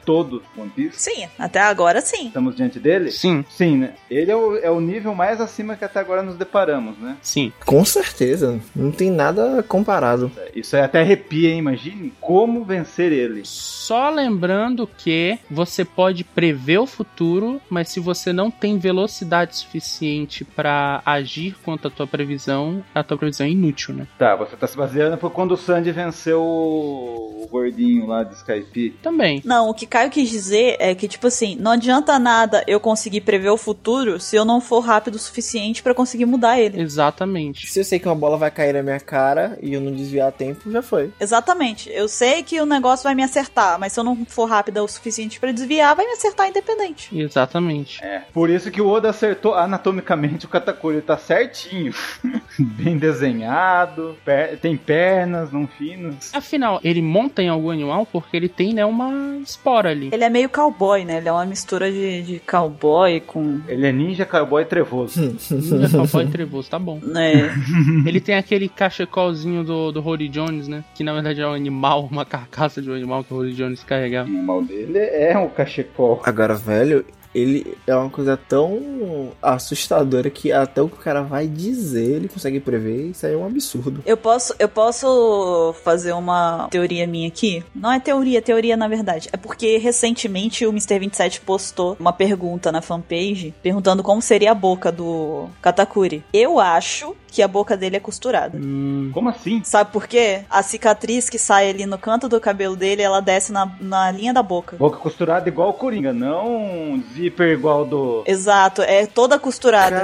todo One Piece? Sim, até agora sim. Estamos diante dele? Sim. Sim, né? Ele é o, é o nível mais acima que até agora nos deparamos, né? Sim. Com certeza. Não tem nada comparado. Isso aí até arrepia, hein? Imagine como vencer ele. Só lembrando que você pode prever o futuro, mas se você não tem velocidade suficiente pra agir contra a tua previsão, a tua previsão é inútil, né? Tá, você tá se baseando por quando o Sandy venceu o, o gordinho lá de Skype. Também. Não, o que Caio quis dizer é que, tipo assim, não adianta nada eu conseguir prever o futuro se eu não for rápido o suficiente pra conseguir mudar ele. Exatamente. Se eu sei que uma bola vai cair na minha cara e eu não desviar a tempo, já foi. Exatamente. Eu sei que o negócio vai me acertar, mas se eu não for rápida o suficiente pra desviar, vai me acertar independente. Exatamente. É, por isso que o Oda acertou anatomicamente o Katakuri. Ele tá certinho. Bem desenhado, per- tem pernas, não finas. Afinal, ele monta em algum animal porque ele tem, né, uma espora ali. Ele é meio cowboy, né? Ele é uma mistura de, de cowboy com... Ele é ninja, cowboy trevoso. Ninja, cowboy trevoso, tá bom. É. Ele tem aquele cachecolzinho do, do Holy Jones, né? Que na verdade é um animal, uma carcaça de um animal que o Holy Jones carregava. O animal dele é um cachecol. Agora, velho, ele é uma coisa tão assustadora que até o que o cara vai dizer, ele consegue prever. Isso aí é um absurdo. Eu posso, eu posso fazer uma teoria minha aqui? Não é teoria, é teoria na verdade. É porque recentemente o mister vinte e sete postou uma pergunta na fanpage perguntando como seria a boca do Katakuri. Eu acho que a boca dele é costurada. Hum. Como assim? Sabe por quê? A cicatriz que sai ali no canto do cabelo dele, ela desce na, na linha da boca. Boca costurada igual o Coringa, não um zíper igual do... Exato, é toda costurada.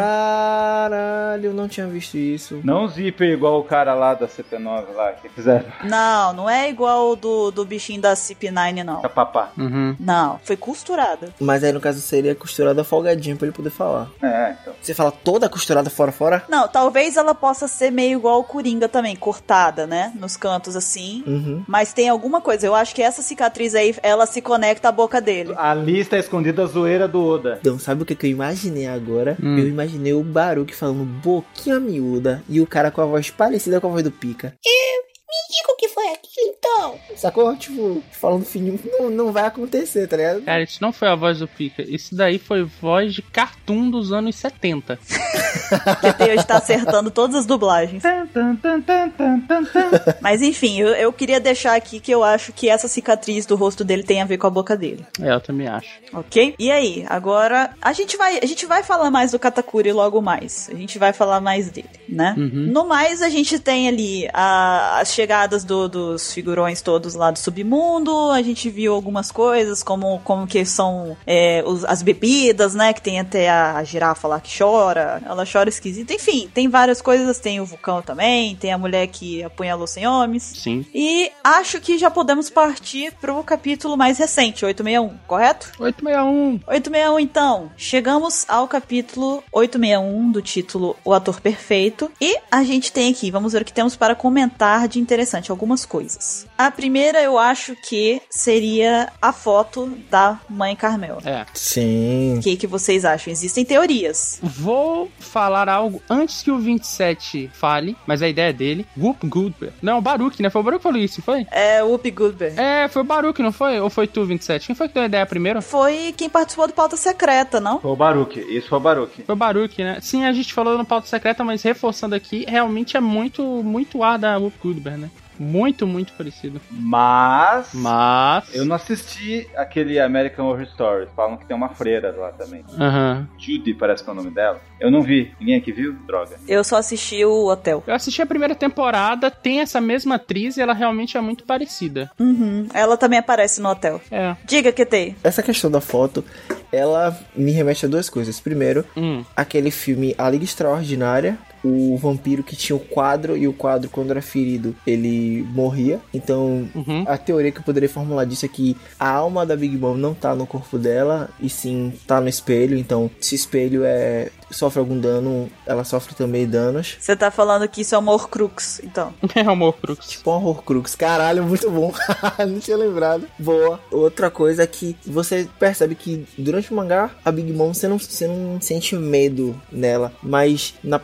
Caralho, eu não tinha visto isso. Não um zíper igual o cara lá da C P nove lá, que fizeram Não, não é igual o do, do bichinho da C P nove, não. a papá. Uhum. Não, foi costurada. Mas aí no caso seria costurada folgadinha pra ele poder falar. É, então. Você fala toda costurada fora fora? Não, talvez ela possa ser meio igual o Coringa também, cortada, né? Nos cantos assim. Uhum. Mas tem alguma coisa, eu acho que essa cicatriz aí, ela se conecta à boca dele. Ali está escondida a zoeira do Oda. Então, sabe o que, que eu imaginei agora? Hum. Eu imaginei o Baruch falando boquinha miúda e o cara com a voz parecida com a voz do Pika. Me diga o que foi aquilo, então. Sacou? Tipo, falando fininho, não, não vai acontecer, tá ligado? Cara, isso não foi a voz do Pika. Isso daí foi voz de cartoon dos anos setenta. Porque tem hoje tá acertando todas as dublagens. Mas enfim, eu, eu queria deixar aqui que eu acho que essa cicatriz do rosto dele tem a ver com a boca dele. É, eu também acho. Ok? E aí, agora a gente vai, a gente vai falar mais do Katakuri logo mais. A gente vai falar mais dele, né? Uhum. No mais, a gente tem ali a, as chegadas do, dos figurões todos lá do submundo. A gente viu algumas coisas, como, como que são é, os, as bebidas, né? Que tem até a, a girafa lá que chora. Ela chora esquisita. Enfim, tem várias coisas. Tem o vulcão também. Tem a mulher que apunhalou sem homens. Sim. E acho que já podemos partir pro capítulo mais recente, oitocentos e sessenta e um, correto? oitocentos e sessenta e um. oitocentos e sessenta e um, então. Chegamos ao capítulo oitocentos e sessenta e um do título O Ator Perfeito. E a gente tem aqui, vamos ver o que temos para comentar de interessante, algumas coisas. A primeira eu acho que seria a foto da mãe Carmel. É. Sim. O que, que vocês acham? Existem teorias. Vou falar algo antes que o vinte e sete fale, mas a ideia é dele. Whoop Goldberg. Não, o Baruch, né? Foi o Baruch que falou isso, foi? É o Whoopi Goldberg. É, foi o Baruch, não foi? Ou foi tu, vinte e sete? Quem foi que deu a ideia primeiro? Foi quem participou do Pauta Secreta, não? Foi o Baruch, isso foi o Baruch. Foi o Baruch, né? Sim, a gente falou no Pauta Secreta, mas reforçando aqui, realmente é muito, muito ar da Whoop Goldberg, né? Muito, muito parecido. Mas... Mas... eu não assisti aquele American Horror Stories. Falam que tem uma freira lá também. Aham. Uhum. Judy parece que é o nome dela. Eu não vi. Ninguém aqui viu? Droga. Eu só assisti o Hotel. Eu assisti a primeira temporada, tem essa mesma atriz e ela realmente é muito parecida. Uhum. Ela também aparece no Hotel. É. Diga, Q T. Essa questão da foto, ela me remete a duas coisas. Primeiro, Hum. aquele filme A Liga Extraordinária, o vampiro que tinha o quadro, e o quadro, quando era ferido, ele morria. Então, Uhum. a teoria que eu poderia formular disso é que a alma da Big Mom não tá no corpo dela, e sim tá no espelho. Então, se o espelho é, sofre algum dano, ela sofre também danos. Você tá falando que isso é uma Horcrux, então. É o Horcrux. Tipo um Horcrux. Caralho, muito bom. Não tinha lembrado. Boa. Outra coisa é que você percebe que durante o mangá, a Big Mom, você não, você não sente medo nela. Mas na página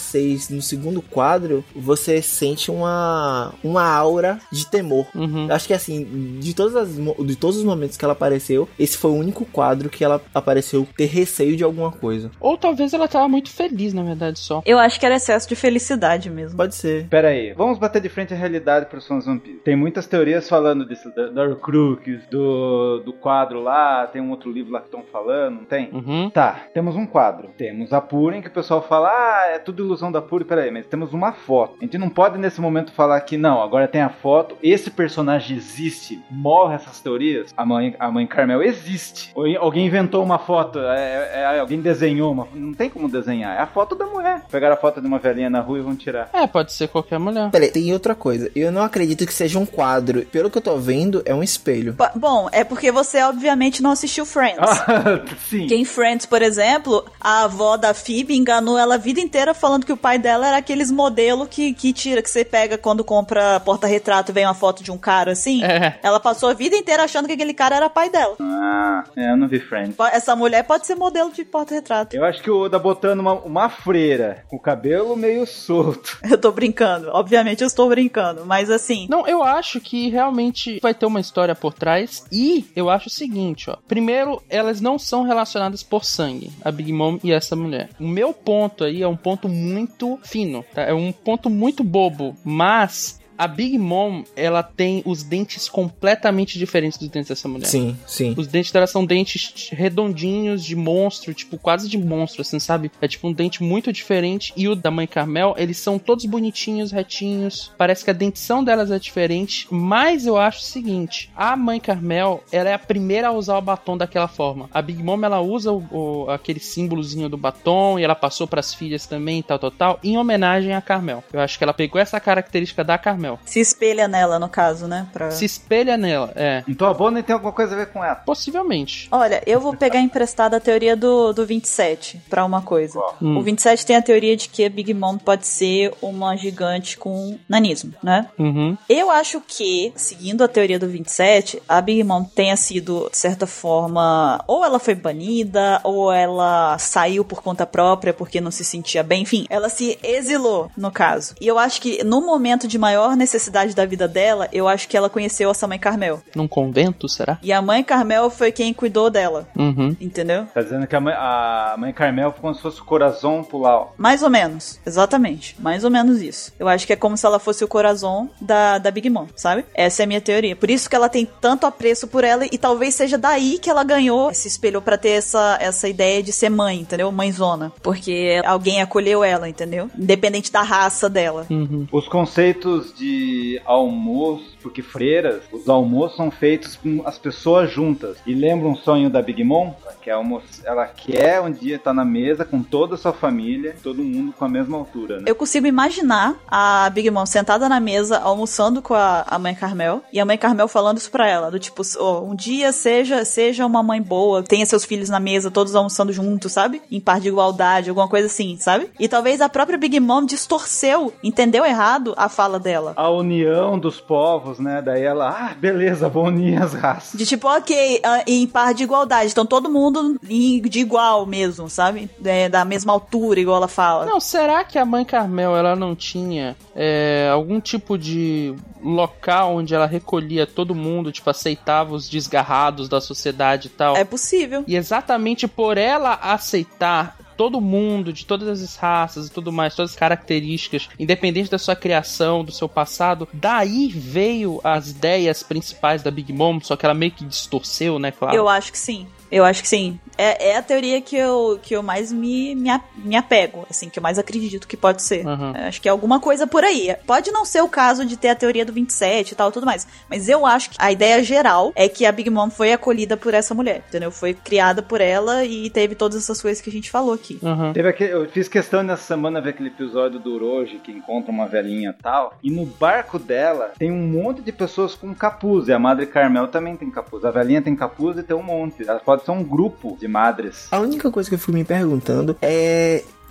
seis, no segundo quadro, você sente uma, uma aura de temor. Uhum. Acho que assim, de, todas as, de todos os momentos que ela apareceu, esse foi o único quadro que ela apareceu ter receio de alguma coisa. Ou talvez ela tava muito feliz, na verdade, só. Eu acho que era excesso de felicidade mesmo. Pode ser. Pera aí, vamos bater de frente à realidade pros fãs One Piece. Tem muitas teorias falando disso, da, da Horcrux, do, do quadro lá, tem um outro livro lá que estão falando, não tem? Uhum. Tá, temos um quadro. Temos a Purim, que o pessoal fala, ah, é tudo ilusão da Purim. Pera aí, mas temos uma foto. A gente não pode nesse momento falar que não, agora tem a foto, esse personagem existe, morre essas teorias. A mãe, a mãe Carmel existe. Ou alguém inventou uma foto, é, é, alguém desenhou uma, não tem como desenhar, é a foto da mulher. Pegaram a foto de uma velhinha na rua e vão tirar. É, pode ser qualquer mulher. Peraí, tem outra coisa. Eu não acredito que seja um quadro. Pelo que eu tô vendo, é um espelho. Ba- Bom, é porque você obviamente não assistiu Friends. Ah, sim. Porque em Friends, por exemplo, a avó da Phoebe enganou ela a vida inteira falando que o pai dela era aqueles modelos que, que tira, que você pega quando compra porta-retrato e vem uma foto de um cara assim. É. Ela passou a vida inteira achando que aquele cara era pai dela. Ah, é, eu não vi Friends. Essa mulher pode ser modelo de porta-retrato. Eu acho que o Oda botando uma, uma freira com o cabelo meio solto. Eu tô brincando. Obviamente eu estou brincando. Mas assim... Não, eu acho que realmente vai ter uma história por trás. E eu acho o seguinte, ó. Primeiro, elas não são relacionadas por sangue, a Big Mom e essa mulher. O meu ponto aí é um ponto muito fino, tá? É um ponto muito bobo, mas... A Big Mom, ela tem os dentes completamente diferentes dos dentes dessa mulher. Sim, sim. Os dentes dela são dentes redondinhos, de monstro, tipo, quase de monstro, assim, sabe? É tipo um dente muito diferente. E o da mãe Carmel, eles são todos bonitinhos, retinhos. Parece que a dentição delas é diferente. Mas eu acho o seguinte, a mãe Carmel, ela é a primeira a usar o batom daquela forma. A Big Mom, ela usa o, o, aquele símbolozinho do batom, e ela passou pras filhas também, tal, tal, tal, em homenagem a Carmel. Eu acho que ela pegou essa característica da Carmel. Se espelha nela, no caso, né? Pra... Se espelha nela, é. Então a Bonnie tem alguma coisa a ver com ela? Possivelmente. Olha, eu vou pegar emprestada a teoria do, do vinte e sete pra uma coisa. Hum. O vinte e sete tem a teoria de que a Big Mom pode ser uma gigante com nanismo, né? Uhum. Eu acho que, seguindo a teoria do vinte e sete, a Big Mom tenha sido, de certa forma, ou ela foi banida, ou ela saiu por conta própria porque não se sentia bem. Enfim, ela se exilou, no caso. E eu acho que, no momento de maior necessidade da vida dela, eu acho que ela conheceu essa mãe Carmel. Num convento, será? E a mãe Carmel foi quem cuidou dela. Uhum. Entendeu? Tá dizendo que a mãe, a mãe Carmel foi como se fosse o coração pular. Mais ou menos. Exatamente. Mais ou menos isso. Eu acho que é como se ela fosse o coração da, da Big Mom, sabe? Essa é a minha teoria. Por isso que ela tem tanto apreço por ela e talvez seja daí que ela ganhou, se espelhou pra ter essa, essa ideia de ser mãe, entendeu? Mãezona. Porque alguém acolheu ela, entendeu? Independente da raça dela. Uhum. Os conceitos de almoço, porque freiras, os almoços são feitos com as pessoas juntas. E lembra um sonho da Big Mom? Ela quer, almoço, ela quer um dia estar na mesa com toda a sua família, todo mundo com a mesma altura, né? Eu consigo imaginar a Big Mom sentada na mesa, almoçando com a, a mãe Carmel, e a mãe Carmel falando isso pra ela, do tipo, oh, um dia seja, seja uma mãe boa, tenha seus filhos na mesa, todos almoçando juntos, sabe? Em par de igualdade, alguma coisa assim, sabe? E talvez a própria Big Mom distorceu, entendeu errado a fala dela. A união dos povos, né? Daí ela, ah, beleza, vou unir as raças. De tipo, ok, em par de igualdade, então todo mundo de igual mesmo, sabe? É, da mesma altura, igual ela fala. Não, será que a mãe Carmel, ela não tinha é, algum tipo de local onde ela recolhia todo mundo, tipo, aceitava os desgarrados da sociedade e tal? É possível. E exatamente por ela aceitar todo mundo, de todas as raças e tudo mais, todas as características, independente da sua criação, do seu passado, daí veio as ideias principais da Big Mom, só que ela meio que distorceu, né, claro? Eu acho que sim. Eu acho que sim. É, é a teoria que eu, que eu mais me, me, me apego, assim, que eu mais acredito que pode ser. Uhum. Acho que é alguma coisa por aí. Pode não ser o caso de ter a teoria do vinte e sete e tal, tudo mais. Mas eu acho que a ideia geral é que a Big Mom foi acolhida por essa mulher, entendeu? Foi criada por ela e teve todas essas coisas que a gente falou aqui. Uhum. Teve aquele, eu fiz questão nessa semana ver aquele episódio do Orochi que encontra uma velhinha e tal. E no barco dela tem um monte de pessoas com capuz. E a Madre Carmel também tem capuz. A velhinha tem capuz e tem um monte. Ela pode ser um grupo de madres. A única coisa que eu fui me perguntando é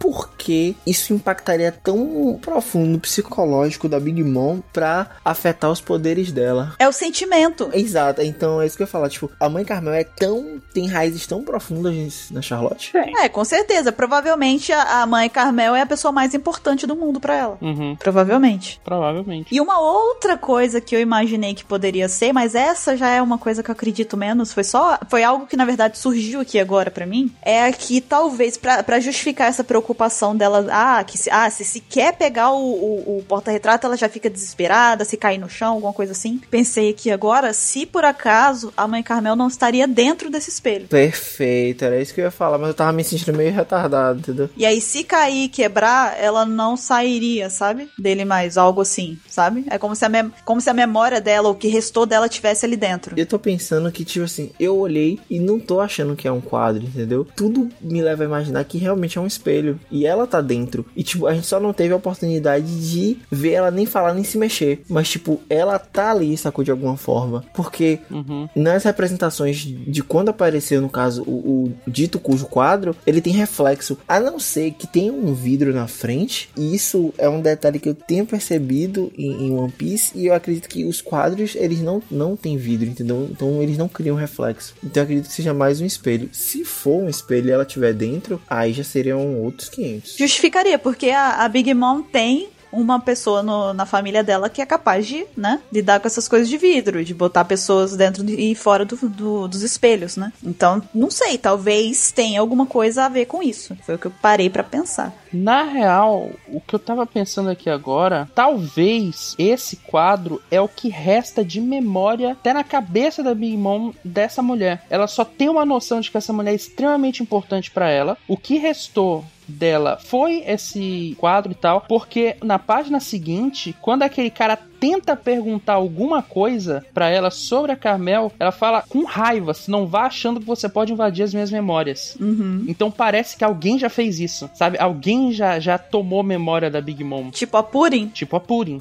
por que isso impactaria tão profundo no psicológico da Big Mom pra afetar os poderes dela. É o sentimento. Exato, então é isso que eu ia falar, tipo, a mãe Carmel é tão, tem raízes tão profundas na Charlotte? Tem. É, com certeza, provavelmente a, a mãe Carmel é a pessoa mais importante do mundo pra ela. Uhum. Provavelmente. Provavelmente. E uma outra coisa que eu imaginei que poderia ser, mas essa já é uma coisa que eu acredito menos, foi só, foi algo que na verdade surgiu aqui agora pra mim, é que talvez pra, pra justificar essa preocupação dela, ah, que se, ah, se, se quer pegar o, o, o porta-retrato, ela já fica desesperada, se cair no chão, alguma coisa assim. Pensei aqui agora, se por acaso a mãe Carmel não estaria dentro desse espelho. Perfeito, era isso que eu ia falar, mas eu tava me sentindo meio retardado, entendeu? E aí, se cair e quebrar, ela não sairia, sabe? Dele mais, algo assim, sabe? É como se a, mem- como se a memória dela, o que restou dela, tivesse ali dentro. Eu tô pensando que, tipo assim, eu olhei e não tô achando que é um quadro, entendeu? Tudo me leva a imaginar que realmente é um espelho. E ela tá dentro. E, tipo, a gente só não teve a oportunidade de ver ela nem falar, nem se mexer. Mas, tipo, ela tá ali, sacou, de alguma forma. Porque Uhum. nas representações de quando apareceu, no caso, o, o dito cujo quadro, ele tem reflexo. A não ser que tenha um vidro na frente. E isso é um detalhe que eu tenho percebido em, em One Piece. E eu acredito que os quadros, eles não, não têm vidro, entendeu? Então eles não criam reflexo. Então eu acredito que seja mais um espelho. Se for um espelho e ela estiver dentro, aí já seriam outros quinhentos. Justificaria, porque a, a Big Mom tem uma pessoa no, na família dela que é capaz de, né, lidar com essas coisas de vidro, de botar pessoas dentro e fora do, do, dos espelhos, né? Então, não sei, talvez tenha alguma coisa a ver com isso. Foi o que eu parei pra pensar. Na real, o que eu tava pensando aqui agora, talvez esse quadro é o que resta de memória até na cabeça da Big Mom dessa mulher. Ela só tem uma noção de que essa mulher é extremamente importante pra ela. O que restou dela foi esse quadro e tal, porque na página seguinte, quando aquele cara tenta perguntar alguma coisa pra ela sobre a Carmel, ela fala com raiva, se não vá achando que você pode invadir as minhas memórias. Uhum. Então parece que alguém já fez isso, sabe? Alguém já, já tomou memória da Big Mom. Tipo a Purim. Tipo a Purim.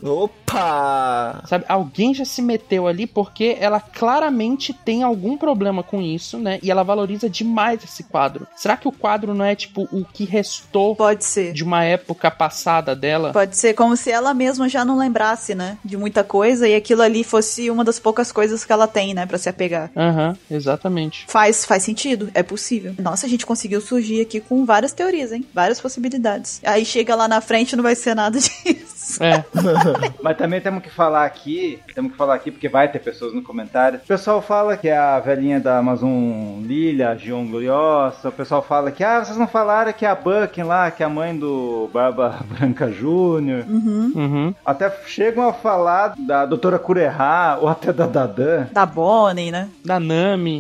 Opa! Sabe, alguém já se meteu ali porque ela claramente tem algum problema com isso, né? E ela valoriza demais esse quadro. Será que o quadro não é, tipo, o que restou Pode ser. de uma época passada dela? Pode ser como se ela mesma já não lembrasse, né, de muita coisa e aquilo ali fosse uma das poucas coisas que ela tem, né, pra se apegar. Aham, uhum, exatamente. Faz, faz sentido, é possível. Nossa, a gente conseguiu surgir aqui com várias teorias, hein? Várias possibilidades. Aí chega lá na frente e não vai ser nada disso. É. Mas também temos que falar aqui, temos que falar aqui porque vai ter pessoas no comentário. O pessoal fala que a velhinha da Amazon Lilia, a Gion Gloriosa, o pessoal fala que, ah, vocês não falaram que é a Bucking lá, que é a mãe do Barba Branca Júnior. Uhum. Uhum. Até chegam a falar da doutora Kureha, ou até da Dadan. Da Bonnie, né? Da Nami.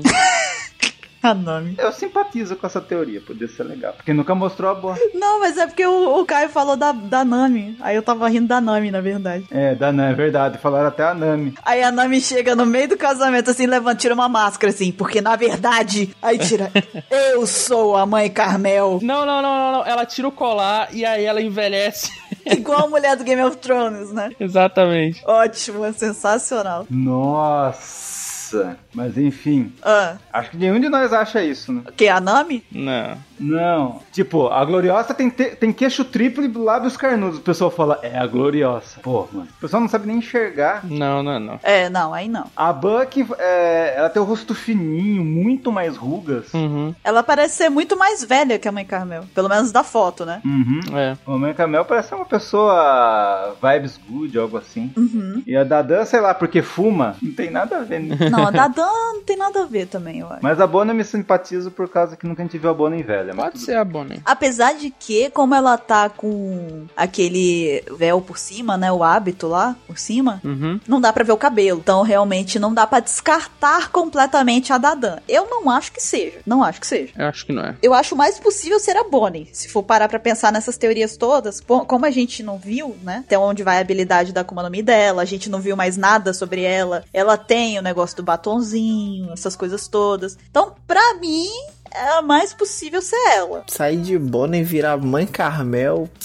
A nome. Eu simpatizo com essa teoria, podia ser legal. Porque nunca mostrou a boa. Não, mas é porque o, o Caio falou da, da Nami. Aí eu tava rindo da Nami, na verdade. É, da Nami, é verdade. Falaram até a Nami. Aí a Nami chega no meio do casamento, assim, levanta, tira uma máscara, assim, porque na verdade, aí tira, eu sou a mãe Carmel. Não, não, não, não, não. Ela tira o colar e aí ela envelhece. Igual a mulher do Game of Thrones, né? Exatamente. Ótimo, é sensacional. Nossa. Mas enfim. Ah, Acho que nenhum de nós acha isso, né? o que, a Nami? Não. Não. Tipo, a Gloriosa tem, te- tem queixo triplo e lábios carnudos. O pessoal fala, é a Gloriosa. Pô, mano. O pessoal não sabe nem enxergar. Não, não, não. É, não, aí não. A Bucky, é, ela tem o rosto fininho, muito mais rugas. Uhum. Ela parece ser muito mais velha que a mãe Carmel. Pelo menos da foto, né? Uhum. É. A mãe Camel parece uma pessoa vibes good, algo assim. Uhum. E a Dadan, sei lá, porque fuma, não tem nada a ver, né? Não, a da Dan não tem nada a ver também, eu acho. Mas a Bonnie eu me simpatizo por causa que nunca a gente viu a Bonnie velha. Mas Pode ser a Bonnie. Apesar de que, como ela tá com aquele véu por cima, né? O hábito lá por cima, Uhum. não dá pra ver o cabelo. Então, realmente, não dá pra descartar completamente a Dadan. Eu não acho que seja. Não acho que seja. Eu acho que não é. Eu acho mais possível ser a Bonnie. Se for parar pra pensar nessas teorias todas, pô, como a gente não viu, né? Até onde vai a habilidade da Akuma no Mi dela, a gente não viu mais nada sobre ela. Ela tem o negócio do batonzinho, essas coisas todas. Então, pra mim, é mais possível ser ela. Sair de Bonnie e virar mãe Carmel, pss,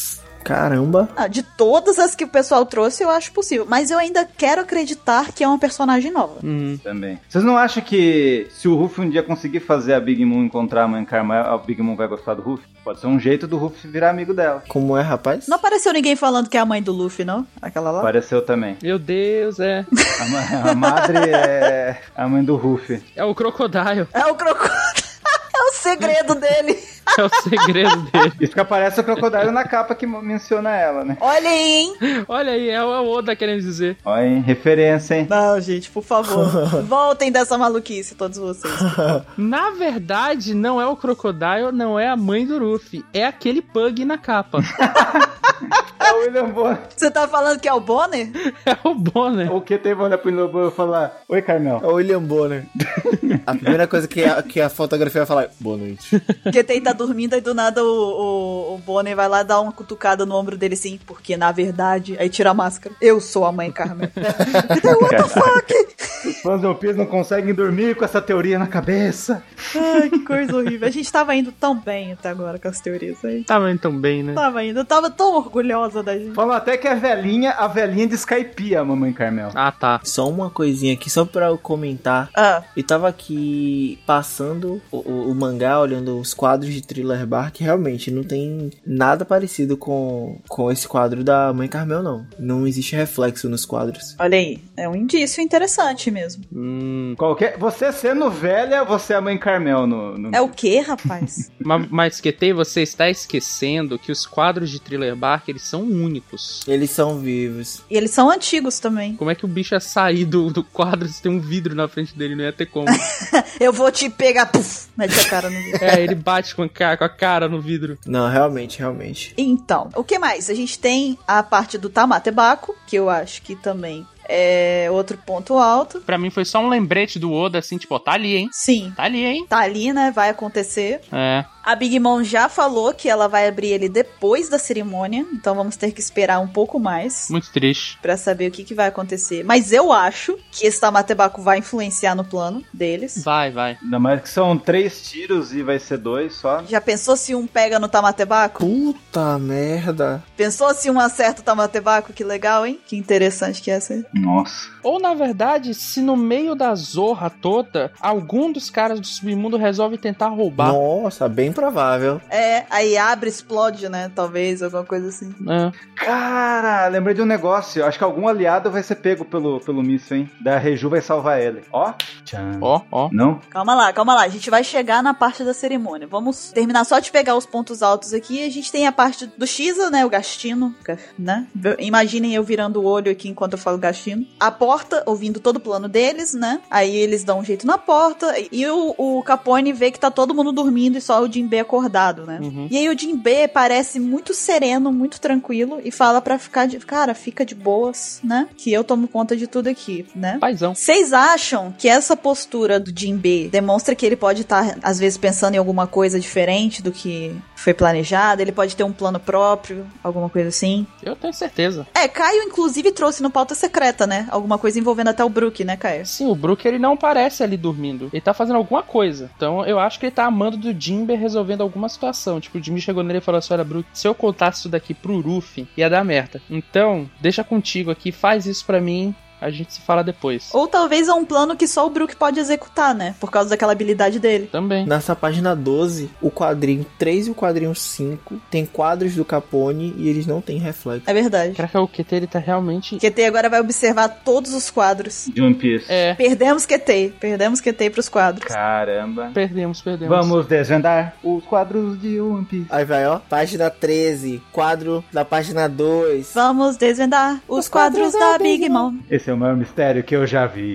Caramba. Ah, de todas as que o pessoal trouxe, eu acho possível. Mas eu ainda quero acreditar que é uma personagem nova. Hum. Também. Vocês não acham que se o Ruffy um dia conseguir fazer a Big Mom encontrar a mãe Carmel, a Big Mom vai gostar do Ruffy? Pode ser um jeito do Ruffy virar amigo dela. Como é, rapaz? Não apareceu ninguém falando que é a mãe do Luffy, não? Aquela lá? Apareceu também. Meu Deus, é. A, ma- a madre é a mãe do Ruffy. É o Crocodile. É o crocodilo. É o segredo dele. É o segredo dele. Isso que aparece o Crocodile na capa que menciona ela, né? Olha aí, hein? Olha aí, é o Oda querendo dizer. Olha, hein? Referência, hein? Não, gente, por favor. Voltem dessa maluquice, todos vocês. Na verdade, não é o Crocodile, não é a mãe do Luffy. É aquele Pug na capa. É o William Bonner. Você tá falando que é o Bonner? É o Bonner. O que teve olhar pro William Bonner e falar: Oi, Carmel. É o William Bonner. A primeira coisa que a, que a fotografia vai falar é boa noite. Porque tem tá dormindo e do nada o, o, o Bonner vai lá dar uma cutucada no ombro dele assim, porque na verdade, aí tira a máscara. Eu sou a mãe Carmel. What the fuck? Os fãs do One Piece não conseguem dormir com essa teoria na cabeça. Ai, que coisa horrível. A gente tava indo tão bem até agora com as teorias aí. Tava indo tão bem, né? Tava indo, eu tava tão orgulhosa da gente. Falam até que a velhinha, a velhinha de Skype, a mamãe Carmel. Ah, tá. Só uma coisinha aqui, só pra eu comentar. Ah, Eu tava aqui passando o, o- o mangá, olhando os quadros de Thriller Bark. Realmente, não tem nada parecido com, com esse quadro da Mãe Carmel, não. Não existe reflexo nos quadros. olha aí. É um indício interessante mesmo. Hum, Qualquer... Você sendo velha, você é a mãe Carmel no... no... É o quê, rapaz? mas, mas Ketei, você está esquecendo que os quadros de Thriller Bark, eles são únicos. Eles são vivos. E eles são antigos também. Como é que o bicho ia sair do, do quadro se tem um vidro na frente dele? Não ia ter como. Eu vou te pegar, puf, mete a cara no vidro. É, ele bate com a, ca- com a cara no vidro. Não, realmente, realmente. Então, o que mais? A gente tem a parte do Tamatebaco, que eu acho que também é outro ponto alto. Pra mim foi só um lembrete do Oda, assim, tipo, ó, tá ali, hein? Sim, Tá ali, hein? tá ali, né? Vai acontecer. É. A Big Mom já falou que ela vai abrir ele depois da cerimônia, então vamos ter que esperar um pouco mais Muito triste. pra saber o que, que vai acontecer. Mas eu acho que esse Tamatebaco vai influenciar no plano deles. Vai, vai. Ainda mais que são três tiros e vai ser dois só. Já pensou se um pega no Tamatebaco? Puta merda. Pensou se um acerta o Tamatebaco? Que legal, hein? Que interessante que é essa. Nossa. Ou, na verdade, se no meio da zorra toda, algum dos caras do submundo resolve tentar roubar. Nossa, bem provável. É, aí abre, explode, né? Talvez, alguma coisa assim. É. Cara, lembrei de um negócio. Acho que algum aliado vai ser pego pelo, pelo míssil, hein? Da Reju vai salvar ele. Ó. Tchan. Ó, ó. Não? Calma lá, calma lá. A gente vai chegar na parte da cerimônia. Vamos terminar só de pegar os pontos altos aqui. A gente tem a parte do Shiza, né? O Gastino, né? Imaginem eu virando o olho aqui enquanto eu falo Gastino. A porta, ouvindo todo o plano deles, né? Aí eles dão um jeito na porta. E o, o Capone vê que tá todo mundo dormindo e só o Jinbe acordado, né? Uhum. E aí o Jinbe parece muito sereno, muito tranquilo. E fala pra ficar de... Cara, fica de boas, né? Que eu tomo conta de tudo aqui, né? Paizão. Vocês acham que essa postura do Jinbe demonstra que ele pode estar, às vezes, pensando em alguma coisa diferente do que foi planejado? Ele pode ter um plano próprio, alguma coisa assim? Eu tenho certeza. É, Caio, inclusive, trouxe no Pauta Secreta, né? Alguma coisa envolvendo até o Brook, né, Caio? Sim, o Brook, ele não parece ali dormindo. Ele tá fazendo alguma coisa. Então, eu acho que ele tá amando do Jinbe resolvendo alguma situação. Tipo, o Jinbe chegou nele e falou assim, olha, Brook, se eu contasse isso daqui pro Ruffy, ia dar merda. Então, deixa contigo aqui, faz isso pra mim, a gente se fala depois. Ou talvez é um plano que só o Brook pode executar, né? Por causa daquela habilidade dele. Também. Nessa página doze, o quadrinho três e o quadrinho cinco tem quadros do Capone e eles não têm reflexo. É verdade. Será que é o Q T, ele tá realmente... Q T agora vai observar todos os quadros. De One Piece. É, Perdemos Q T. Perdemos Q T pros quadros. Caramba. perdemos, perdemos. Vamos desvendar os quadros de One Piece. Aí vai, ó, página treze, quadro da página dois. Vamos desvendar os, Os quadros, quadros da da Big Big Mom. Esse é o maior mistério que eu já vi.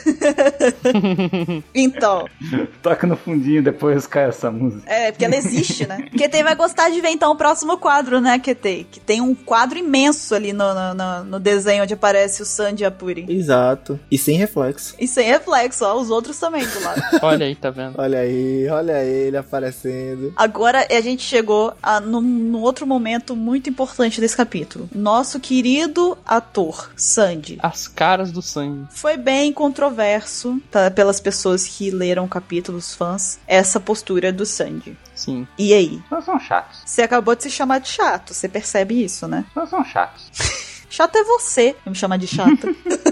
Então, Toca no fundinho, depois cai essa música. é, porque ela existe, né? Q T vai gostar de ver então o próximo quadro, né, Q T? Que tem um quadro imenso ali no, no, no, no desenho onde aparece o Sanji e a Puri. Exato. E sem reflexo. E sem reflexo, ó, os outros também do lado. Olha aí, tá vendo? Olha aí, olha ele aparecendo. Agora a gente chegou a, num, num outro momento muito importante desse capítulo. Nosso querido ator, Sanji. As caras do sangue. Foi bem controverso tá, pelas pessoas que leram o capítulo, os fãs, essa postura do Sanji. Sim. E aí? Nós são chatos. Você acabou de se chamar de chato, você percebe isso, né? Nós são chatos. Chato é você, me chamar de chata.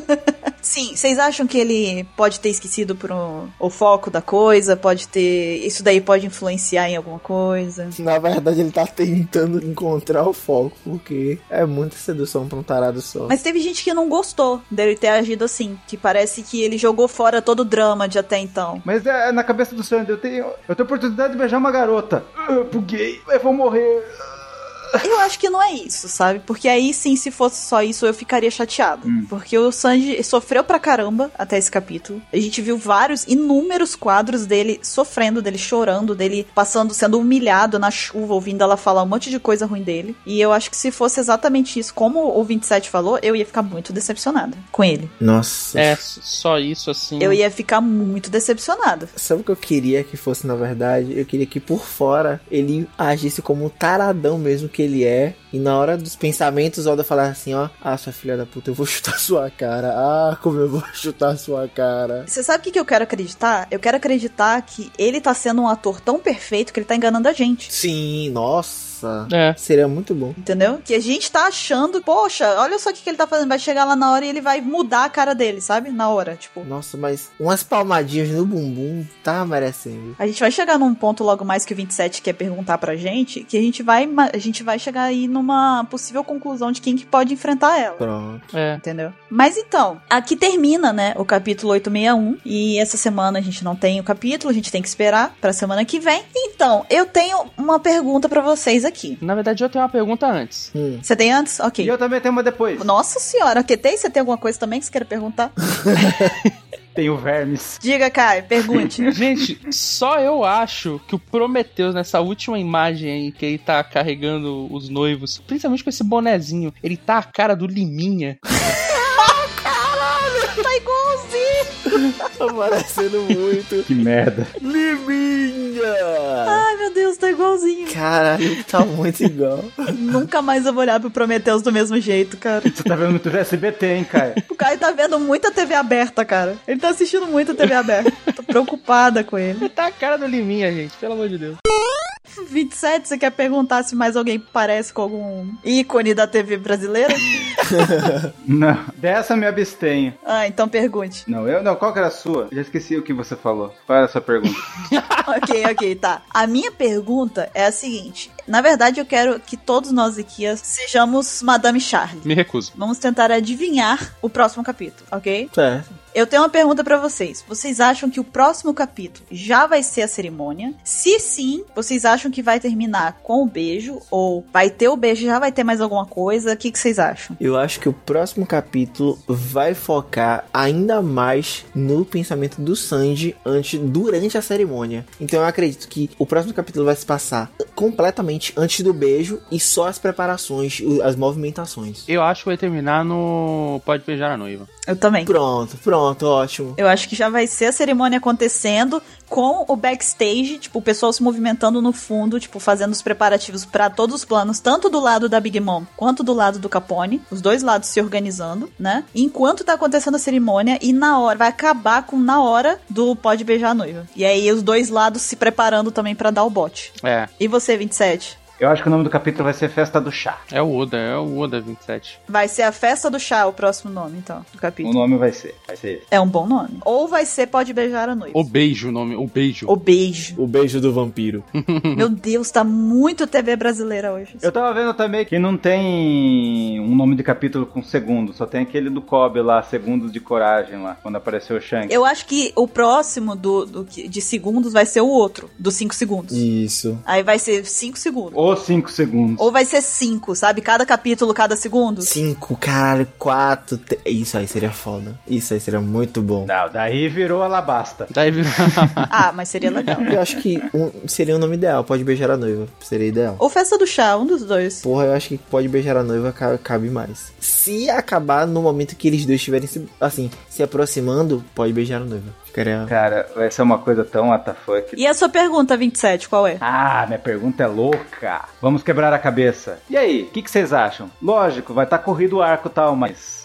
Sim, vocês acham que ele pode ter esquecido pro, o foco da coisa? Pode ter... Isso daí pode influenciar em alguma coisa? Na verdade, ele tá tentando encontrar o foco, porque é muita sedução pra um tarado só. Mas teve gente que não gostou dele ter agido assim, que parece que ele jogou fora todo o drama de até então. Mas é na cabeça do Sandy, eu tenho, eu tenho a oportunidade de beijar uma garota. Eu buguei, eu vou morrer. Eu acho que não é isso, sabe? Porque aí sim, se fosse só isso, eu ficaria chateado. Hum. Porque o Sanji sofreu pra caramba até esse capítulo. A gente viu vários, inúmeros quadros dele sofrendo, dele chorando, dele passando, sendo humilhado na chuva, ouvindo ela falar um monte de coisa ruim dele. E eu acho que se fosse exatamente isso, como o vinte e sete falou, eu ia ficar muito decepcionada com ele. Nossa. É, só isso assim. Eu ia ficar muito decepcionada. Sabe o que eu queria que fosse, na verdade? Eu queria que por fora ele agisse como um taradão mesmo que ele é, e na hora dos pensamentos Oda falar assim, ó, ah, sua filha da puta, eu vou chutar sua cara, ah, como eu vou chutar sua cara. Você sabe o que, que eu quero acreditar? Eu quero acreditar que ele tá sendo um ator tão perfeito que ele tá enganando a gente. Sim, nossa. É. Seria muito bom. Entendeu? Que a gente tá achando, poxa, olha só o que, que ele tá fazendo, vai chegar lá na hora e ele vai mudar a cara dele, sabe? Na hora, tipo. Nossa, mas umas palmadinhas no bumbum tá merecendo. A gente vai chegar num ponto logo mais que o vinte e sete quer perguntar pra gente, que a gente vai, a gente vai chegar aí numa possível conclusão de quem que pode enfrentar ela. Pronto. É. Entendeu? Mas então, aqui termina, né, o capítulo oitocentos e sessenta e um, e essa semana a gente não tem o capítulo, a gente tem que esperar pra semana que vem. Então, eu tenho uma pergunta pra vocês aqui. Na verdade, eu tenho uma pergunta antes. Hum. Você tem antes? Ok. E eu também tenho uma depois. Nossa senhora, que tem? Você tem alguma coisa também que você queira perguntar? Tenho vermes. Diga, Kai, pergunte. Gente, só eu acho que o Prometheus, nessa última imagem aí, que ele tá carregando os noivos, principalmente com esse bonezinho, ele tá a cara do Liminha. Tá igualzinho. Tá parecendo muito. Que merda. Liminha! Ai, meu Deus, tá igualzinho. Caralho, tá muito igual. Nunca mais eu vou olhar pro Prometheus do mesmo jeito, cara. Você tá vendo muito S B T, hein, Caio? O Caio tá vendo muita T V aberta, cara. Ele tá assistindo muita T V aberta. Tô preocupada com ele. Ele tá a cara do Liminha, gente, pelo amor de Deus. vinte e sete, você quer perguntar se mais alguém parece com algum ícone da T V brasileira? Não, dessa eu me abstenho. Ah, então pergunte. Não, eu não, qual que era a sua? Já esqueci o que você falou. Qual era a sua pergunta? Ok, ok, tá. A minha pergunta é a seguinte. Na verdade, eu quero que todos nós aqui sejamos Madame Charlie. Me recuso. Vamos tentar adivinhar o próximo capítulo, ok? Certo. Eu tenho uma pergunta pra vocês. Vocês acham que o próximo capítulo já vai ser a cerimônia? Se sim, vocês acham que vai terminar com o beijo? Ou vai ter o beijo, já vai ter mais alguma coisa? O que, que vocês acham? Eu acho que o próximo capítulo vai focar ainda mais no pensamento do Sanji antes, durante a cerimônia. Então eu acredito que o próximo capítulo vai se passar completamente antes do beijo e só as preparações, as movimentações. Eu acho que vai terminar no Pode Beijar a Noiva. Eu também. Pronto, pronto, ótimo. Eu acho que já vai ser a cerimônia acontecendo com o backstage, tipo, o pessoal se movimentando no fundo, tipo, fazendo os preparativos pra todos os planos, tanto do lado da Big Mom quanto do lado do Capone, os dois lados se organizando, né? Enquanto tá acontecendo a cerimônia e na hora, vai acabar com na hora do Pode Beijar a Noiva. E aí os dois lados se preparando também pra dar o bote. É. E você, vinte e sete? Eu acho que o nome do capítulo vai ser Festa do Chá. É o Oda, é o Oda vinte e sete. Vai ser a Festa do Chá o próximo nome, então, do O capítulo. nome vai ser, vai ser esse. É um bom nome. Ou vai ser Pode Beijar a Noiva. O beijo, o nome, o beijo. O beijo. O beijo do vampiro. Meu Deus, tá muito T V brasileira hoje. Eu tava vendo também que não tem um nome de capítulo com segundo, só tem aquele do Kobe lá, Segundos de Coragem lá, quando apareceu o Shanks. Eu acho que o próximo do, do, de segundos vai ser o outro, dos cinco segundos. Isso. Aí vai ser cinco segundos. Ou cinco segundos. Ou vai ser cinco, sabe? Cada capítulo, cada segundo. Cinco, caralho, quatro. Te... Isso aí seria foda. Isso aí seria muito bom. Não, daí virou Alabasta. Daí virou... Ah, mas seria legal. Eu acho que um, seria o nome ideal. Pode Beijar a Noiva. Seria ideal. Ou Festa do Chá, um dos dois. Porra, eu acho que Pode Beijar a Noiva ca- cabe mais. Se acabar no momento que eles dois estiverem se, assim, se aproximando, Pode Beijar a Noiva. Ficaria... Cara, vai ser uma coisa tão what the fuck. E a sua pergunta, vinte e sete, qual é? Ah, minha pergunta é louca. Vamos quebrar a cabeça. E aí, o que, que vocês acham? Lógico, vai estar tá corrido o arco e tal, mas...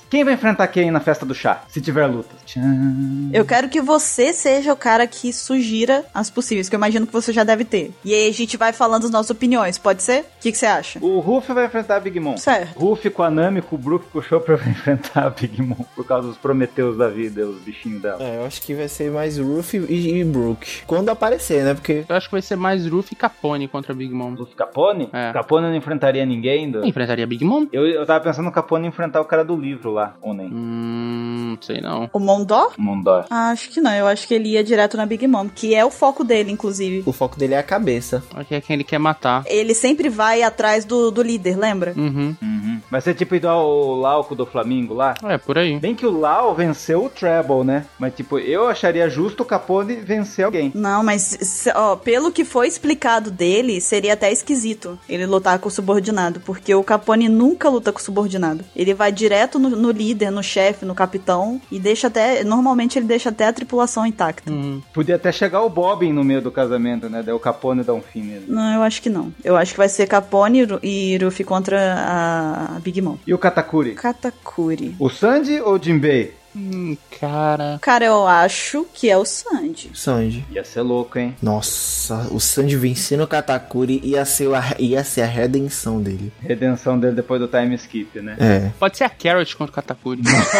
Quem vai enfrentar quem na festa do chá? Se tiver luta. Tchan. Eu quero que você seja o cara que sugira as possíveis, que eu imagino que você já deve ter. E aí a gente vai falando as nossas opiniões, pode ser? O que, que você acha? O Ruff vai enfrentar a Big Mom. Certo. Ruff com a Nami, com o Brook, com o Chopper vai enfrentar a Big Mom. Por causa dos Prometeus da vida, os bichinhos dela. É, eu acho que vai ser mais Ruff e, e Brook. Quando aparecer, né? Porque... Eu acho que vai ser mais Ruff e Capone contra Big Mom. Ruff e Capone? É. Capone não enfrentaria ninguém? Do... Enfrentaria Big Mom? Eu, eu tava pensando no Capone enfrentar o cara do livro lá, ou nem? Hum, sei não. O Mondor? Mondor. Ah, acho que não. Eu acho que ele ia direto na Big Mom, que é o foco dele, inclusive. o foco dele é a cabeça. Aqui é quem ele quer matar. Ele sempre vai atrás do, do líder, lembra? Uhum. Uhum. Vai ser tipo igual o Lauco do Flamengo lá. É, por aí. Bem que o Lau venceu o Treble, né? Mas tipo, eu acharia justo o Capone vencer alguém. Não, mas se- ó, pelo que foi explicado dele, seria até esquisito ele lutar com o subordinado, porque o Capone nunca luta com o subordinado. Ele vai direto no, no líder, no chefe, no capitão, e deixa até, normalmente ele deixa até a tripulação intacta. Uhum. Podia até chegar o Bobbin no meio do casamento, né? Daí o Capone dá um fim nele. Não, eu acho que não. Eu acho que vai ser Capone e Ru- e Ruffy contra a Big Mom. E o Katakuri? Katakuri. O Sanji ou o Jinbei? Hum, cara. Cara, eu acho que é o Sanji. Sanji. Ia ser louco, hein? Nossa, o Sanji vencendo o Katakuri ia ser a, ia ser a redenção dele. Redenção dele depois do time skip, né? É. Pode ser a Carrot contra o Katakuri.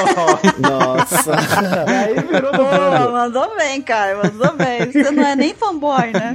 Nossa. Aí virou do Pô, bando. mandou bem, cara, mandou bem. Você não é nem fanboy, né?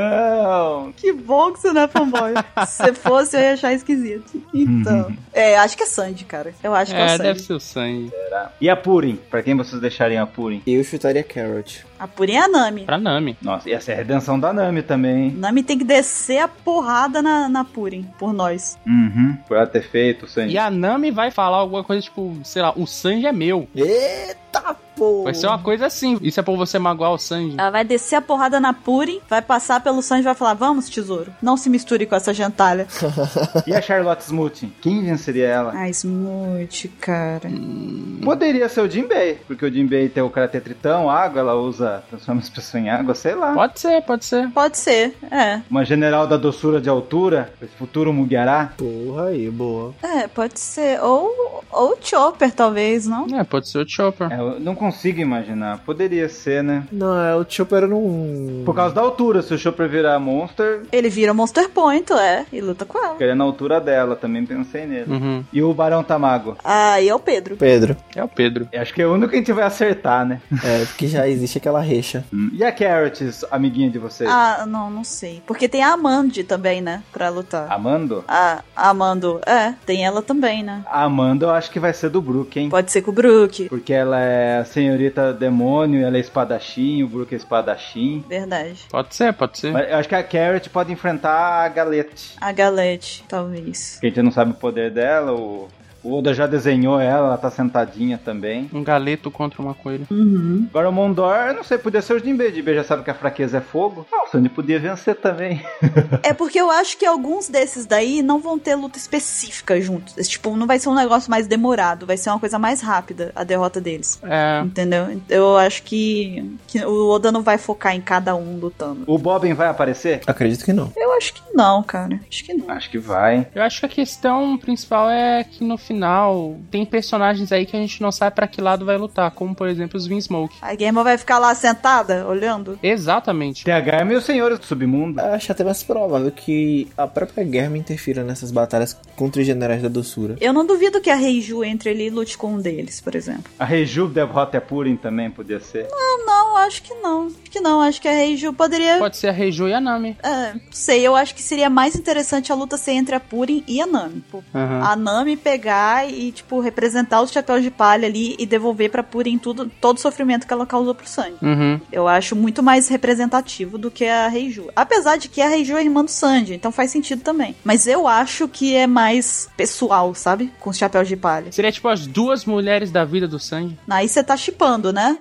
Não. Que bom que você não é fanboy. Se você fosse, eu ia achar esquisito. Então. É, acho que é Sanji, cara. Eu acho que é o É, Sanji. deve ser o Sanji. E a Purin? Pra quem vocês deixariam a Purin? Eu chutaria Carrot. A Purin é a Nami. Pra Nami. Nossa, ia ser a redenção da Nami também, hein? Nami tem que descer a porrada na, na Purin, por nós. Uhum. Por ela ter feito o Sanji. E a Nami vai falar alguma coisa tipo, sei lá, o Sanji é meu. Eita pô! Vai ser uma coisa assim. Isso é pra você magoar o Sanji. Ela vai descer a porrada na Purin, vai passar pelo Sanji e vai falar, vamos, tesouro, não se misture com essa gentalha. E a Charlotte Smoothie? Quem venceria ela? Ai, Smooth, cara. Poderia ser o Jinbei, porque o Jinbei tem o Karate Tritão, água, ela usa, transforma as pessoas em água, sei lá. Pode ser, pode ser. Pode ser, é. Uma general da doçura de altura, futuro Mugiará. Porra aí, boa. É, pode ser. Ou, ou o Chopper, talvez, não? É, pode ser o Chopper. É, eu não consigo imaginar. Poderia ser, né? Não, é, o Chopper não... Por causa da altura, se o Chopper virar Monster, Ele vira Monster Point, é, e luta com ela. querendo a altura dela, também pensei nele. Uhum. E o Barão Tamago? Aí é o Pedro. Pedro. É o Pedro. Eu acho que é o único que a gente vai acertar, né? É, porque já existe aquela recha. Hum. E a Carrots, amiguinha de vocês? Ah, não, não sei. Porque tem a Amanda também, né, pra lutar. Amando? A a Amanda, é, tem ela também, né? A Amanda eu acho que vai ser do Brook, hein? Pode ser com o Brook. Porque ela é a senhorita demônio, ela é espadachim, o Brook é espadachim. Verdade. Pode ser, pode ser. Mas eu acho que a Carrot pode enfrentar a Galete. A Galete, talvez. Porque a gente não sabe o poder dela, o... O Oda já desenhou ela, ela tá sentadinha também. Um galeto contra uma coelha. Uhum. Agora o Mondor, eu não sei, podia ser o Jinbei. O Jinbei já sabe que a fraqueza é fogo. Ah, o Sanji podia vencer também. É porque eu acho que alguns desses daí não vão ter luta específica juntos. Tipo, não vai ser um negócio mais demorado, vai ser uma coisa mais rápida a derrota deles. É. Entendeu? Eu acho que, que o Oda não vai focar em cada um lutando. O Bobbin vai aparecer? Acredito que não. Eu acho que não, cara. Acho que não. Acho que vai. Eu acho que a questão principal é que no final tem personagens aí que a gente não sabe pra que lado vai lutar, como por exemplo os Vinsmoke. A Gamer vai ficar lá sentada, olhando? Exatamente. T H M e os senhores do submundo. Eu acho até mais provável que a própria Germa interfira nessas batalhas contra os generais da doçura. Eu não duvido que a Reiju entre ali e lute com um deles, por exemplo. A Reju derrota a Purin também podia ser. Não, não, acho que não. Acho que não, acho que a Reiju poderia... Pode ser a Reiju e a Nami. É, sei, eu acho que seria mais interessante a luta ser entre a Purin e a Nami. Pô. Uhum. A Nami pegar e, tipo, representar os chapéus de palha ali e devolver pra Purin tudo, todo o sofrimento que ela causou pro Sanji. Uhum. Eu acho muito mais representativo do que a Reiju. Apesar de que a Reiju é irmã do Sanji, então faz sentido também. Mas eu acho que é mais pessoal, sabe? Com os chapéus de palha. Seria tipo as duas mulheres da vida do Sanji. Aí você tá shippando, né?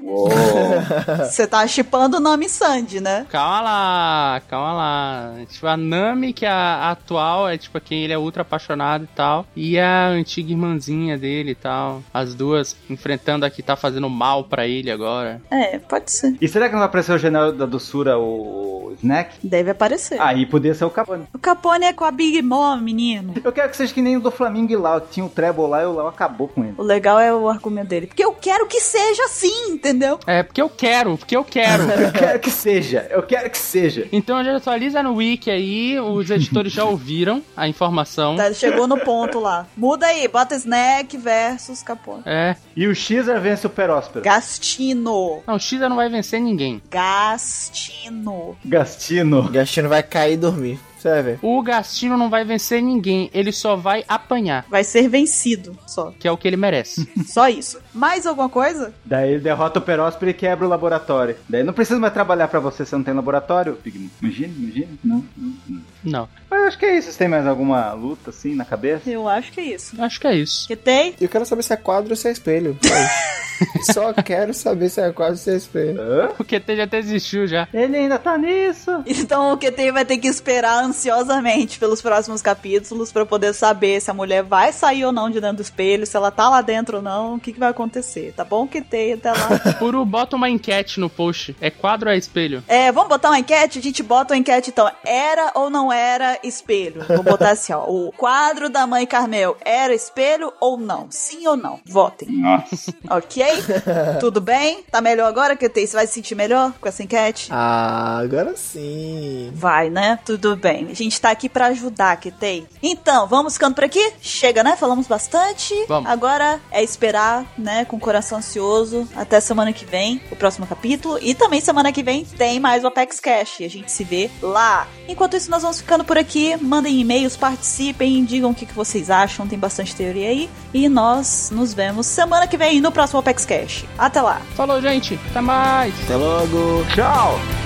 Você tá shippando o nome Sanji, né? Calma lá, calma lá. Tipo, a Nami, que é a atual, é tipo quem ele é ultra apaixonado e tal. E a antiga irmãzinha dele e tal. As duas enfrentando a que tá fazendo mal pra ele agora. É, pode ser. E será que não vai aparecer o general da doçura, o Snack? Deve aparecer. Aí podia ser o Capone. O Capone é com a Big Mom, menino. Eu quero que seja que nem o do Flamengo e Lau, que tinha o Treble lá e o Lau acabou com ele. O legal é o argumento dele. Porque eu quero que seja assim, entendeu? É, porque eu quero, porque eu quero. Eu quero que seja, eu quero que seja. Então já atualiza no wiki aí, os editores já ouviram a informação. Tá, chegou no ponto lá. Muda aí, bota Snack versus Capone. É. E o Xer vence o Peróspero. Gastino. Não, o Xer não vai vencer ninguém. Gastino. Gastino. O Gastino vai cair e dormir. Você vai ver. O Gastino não vai vencer ninguém, ele só vai apanhar. Vai ser vencido, só. Que é o que ele merece. Só isso. Mais alguma coisa? Daí ele derrota o Peróspero e quebra o laboratório. Daí não precisa mais trabalhar pra você se não tem laboratório, Pigman. Imagina, imagina. Não, não, não. Não. Mas eu acho que é isso. Vocês têm mais alguma luta assim na cabeça? Eu acho que é isso. Acho que é isso. Que tem? Eu quero saber se é quadro ou se é espelho. Só quero saber se é quadro ou se é espelho. Hã? O Q T já até desistiu já. Ele ainda tá nisso. Então o Q T vai ter que esperar ansiosamente pelos próximos capítulos pra poder saber se a mulher vai sair ou não de dentro do espelho, se ela tá lá dentro ou não, o que, que vai acontecer. Tá bom, Q T? Até lá. Puru, bota uma enquete no post. É quadro ou é espelho? É, vamos botar uma enquete? A gente bota uma enquete então. Era ou não era espelho? Vou botar assim, ó. O quadro da mãe Carmel era espelho ou não? Sim ou não? Votem. Nossa. Ok? Tudo bem? Tá melhor agora, Q T? Você vai se sentir melhor com essa enquete? Ah, agora sim. Vai, né? Tudo bem. A gente tá aqui pra ajudar, Q T. Então, vamos ficando por aqui? Chega, né? Falamos bastante. Vamos. Agora é esperar, né? Com o coração ansioso até semana que vem, o próximo capítulo. E também semana que vem tem mais o Apex Cash. E a gente se vê lá. Enquanto isso, nós vamos ficando por aqui. Mandem e-mails, participem, digam o que, que vocês acham. Tem bastante teoria aí. E nós nos vemos semana que vem no próximo Apex Cash. Até lá. Falou, gente. Até mais. Até logo. Tchau.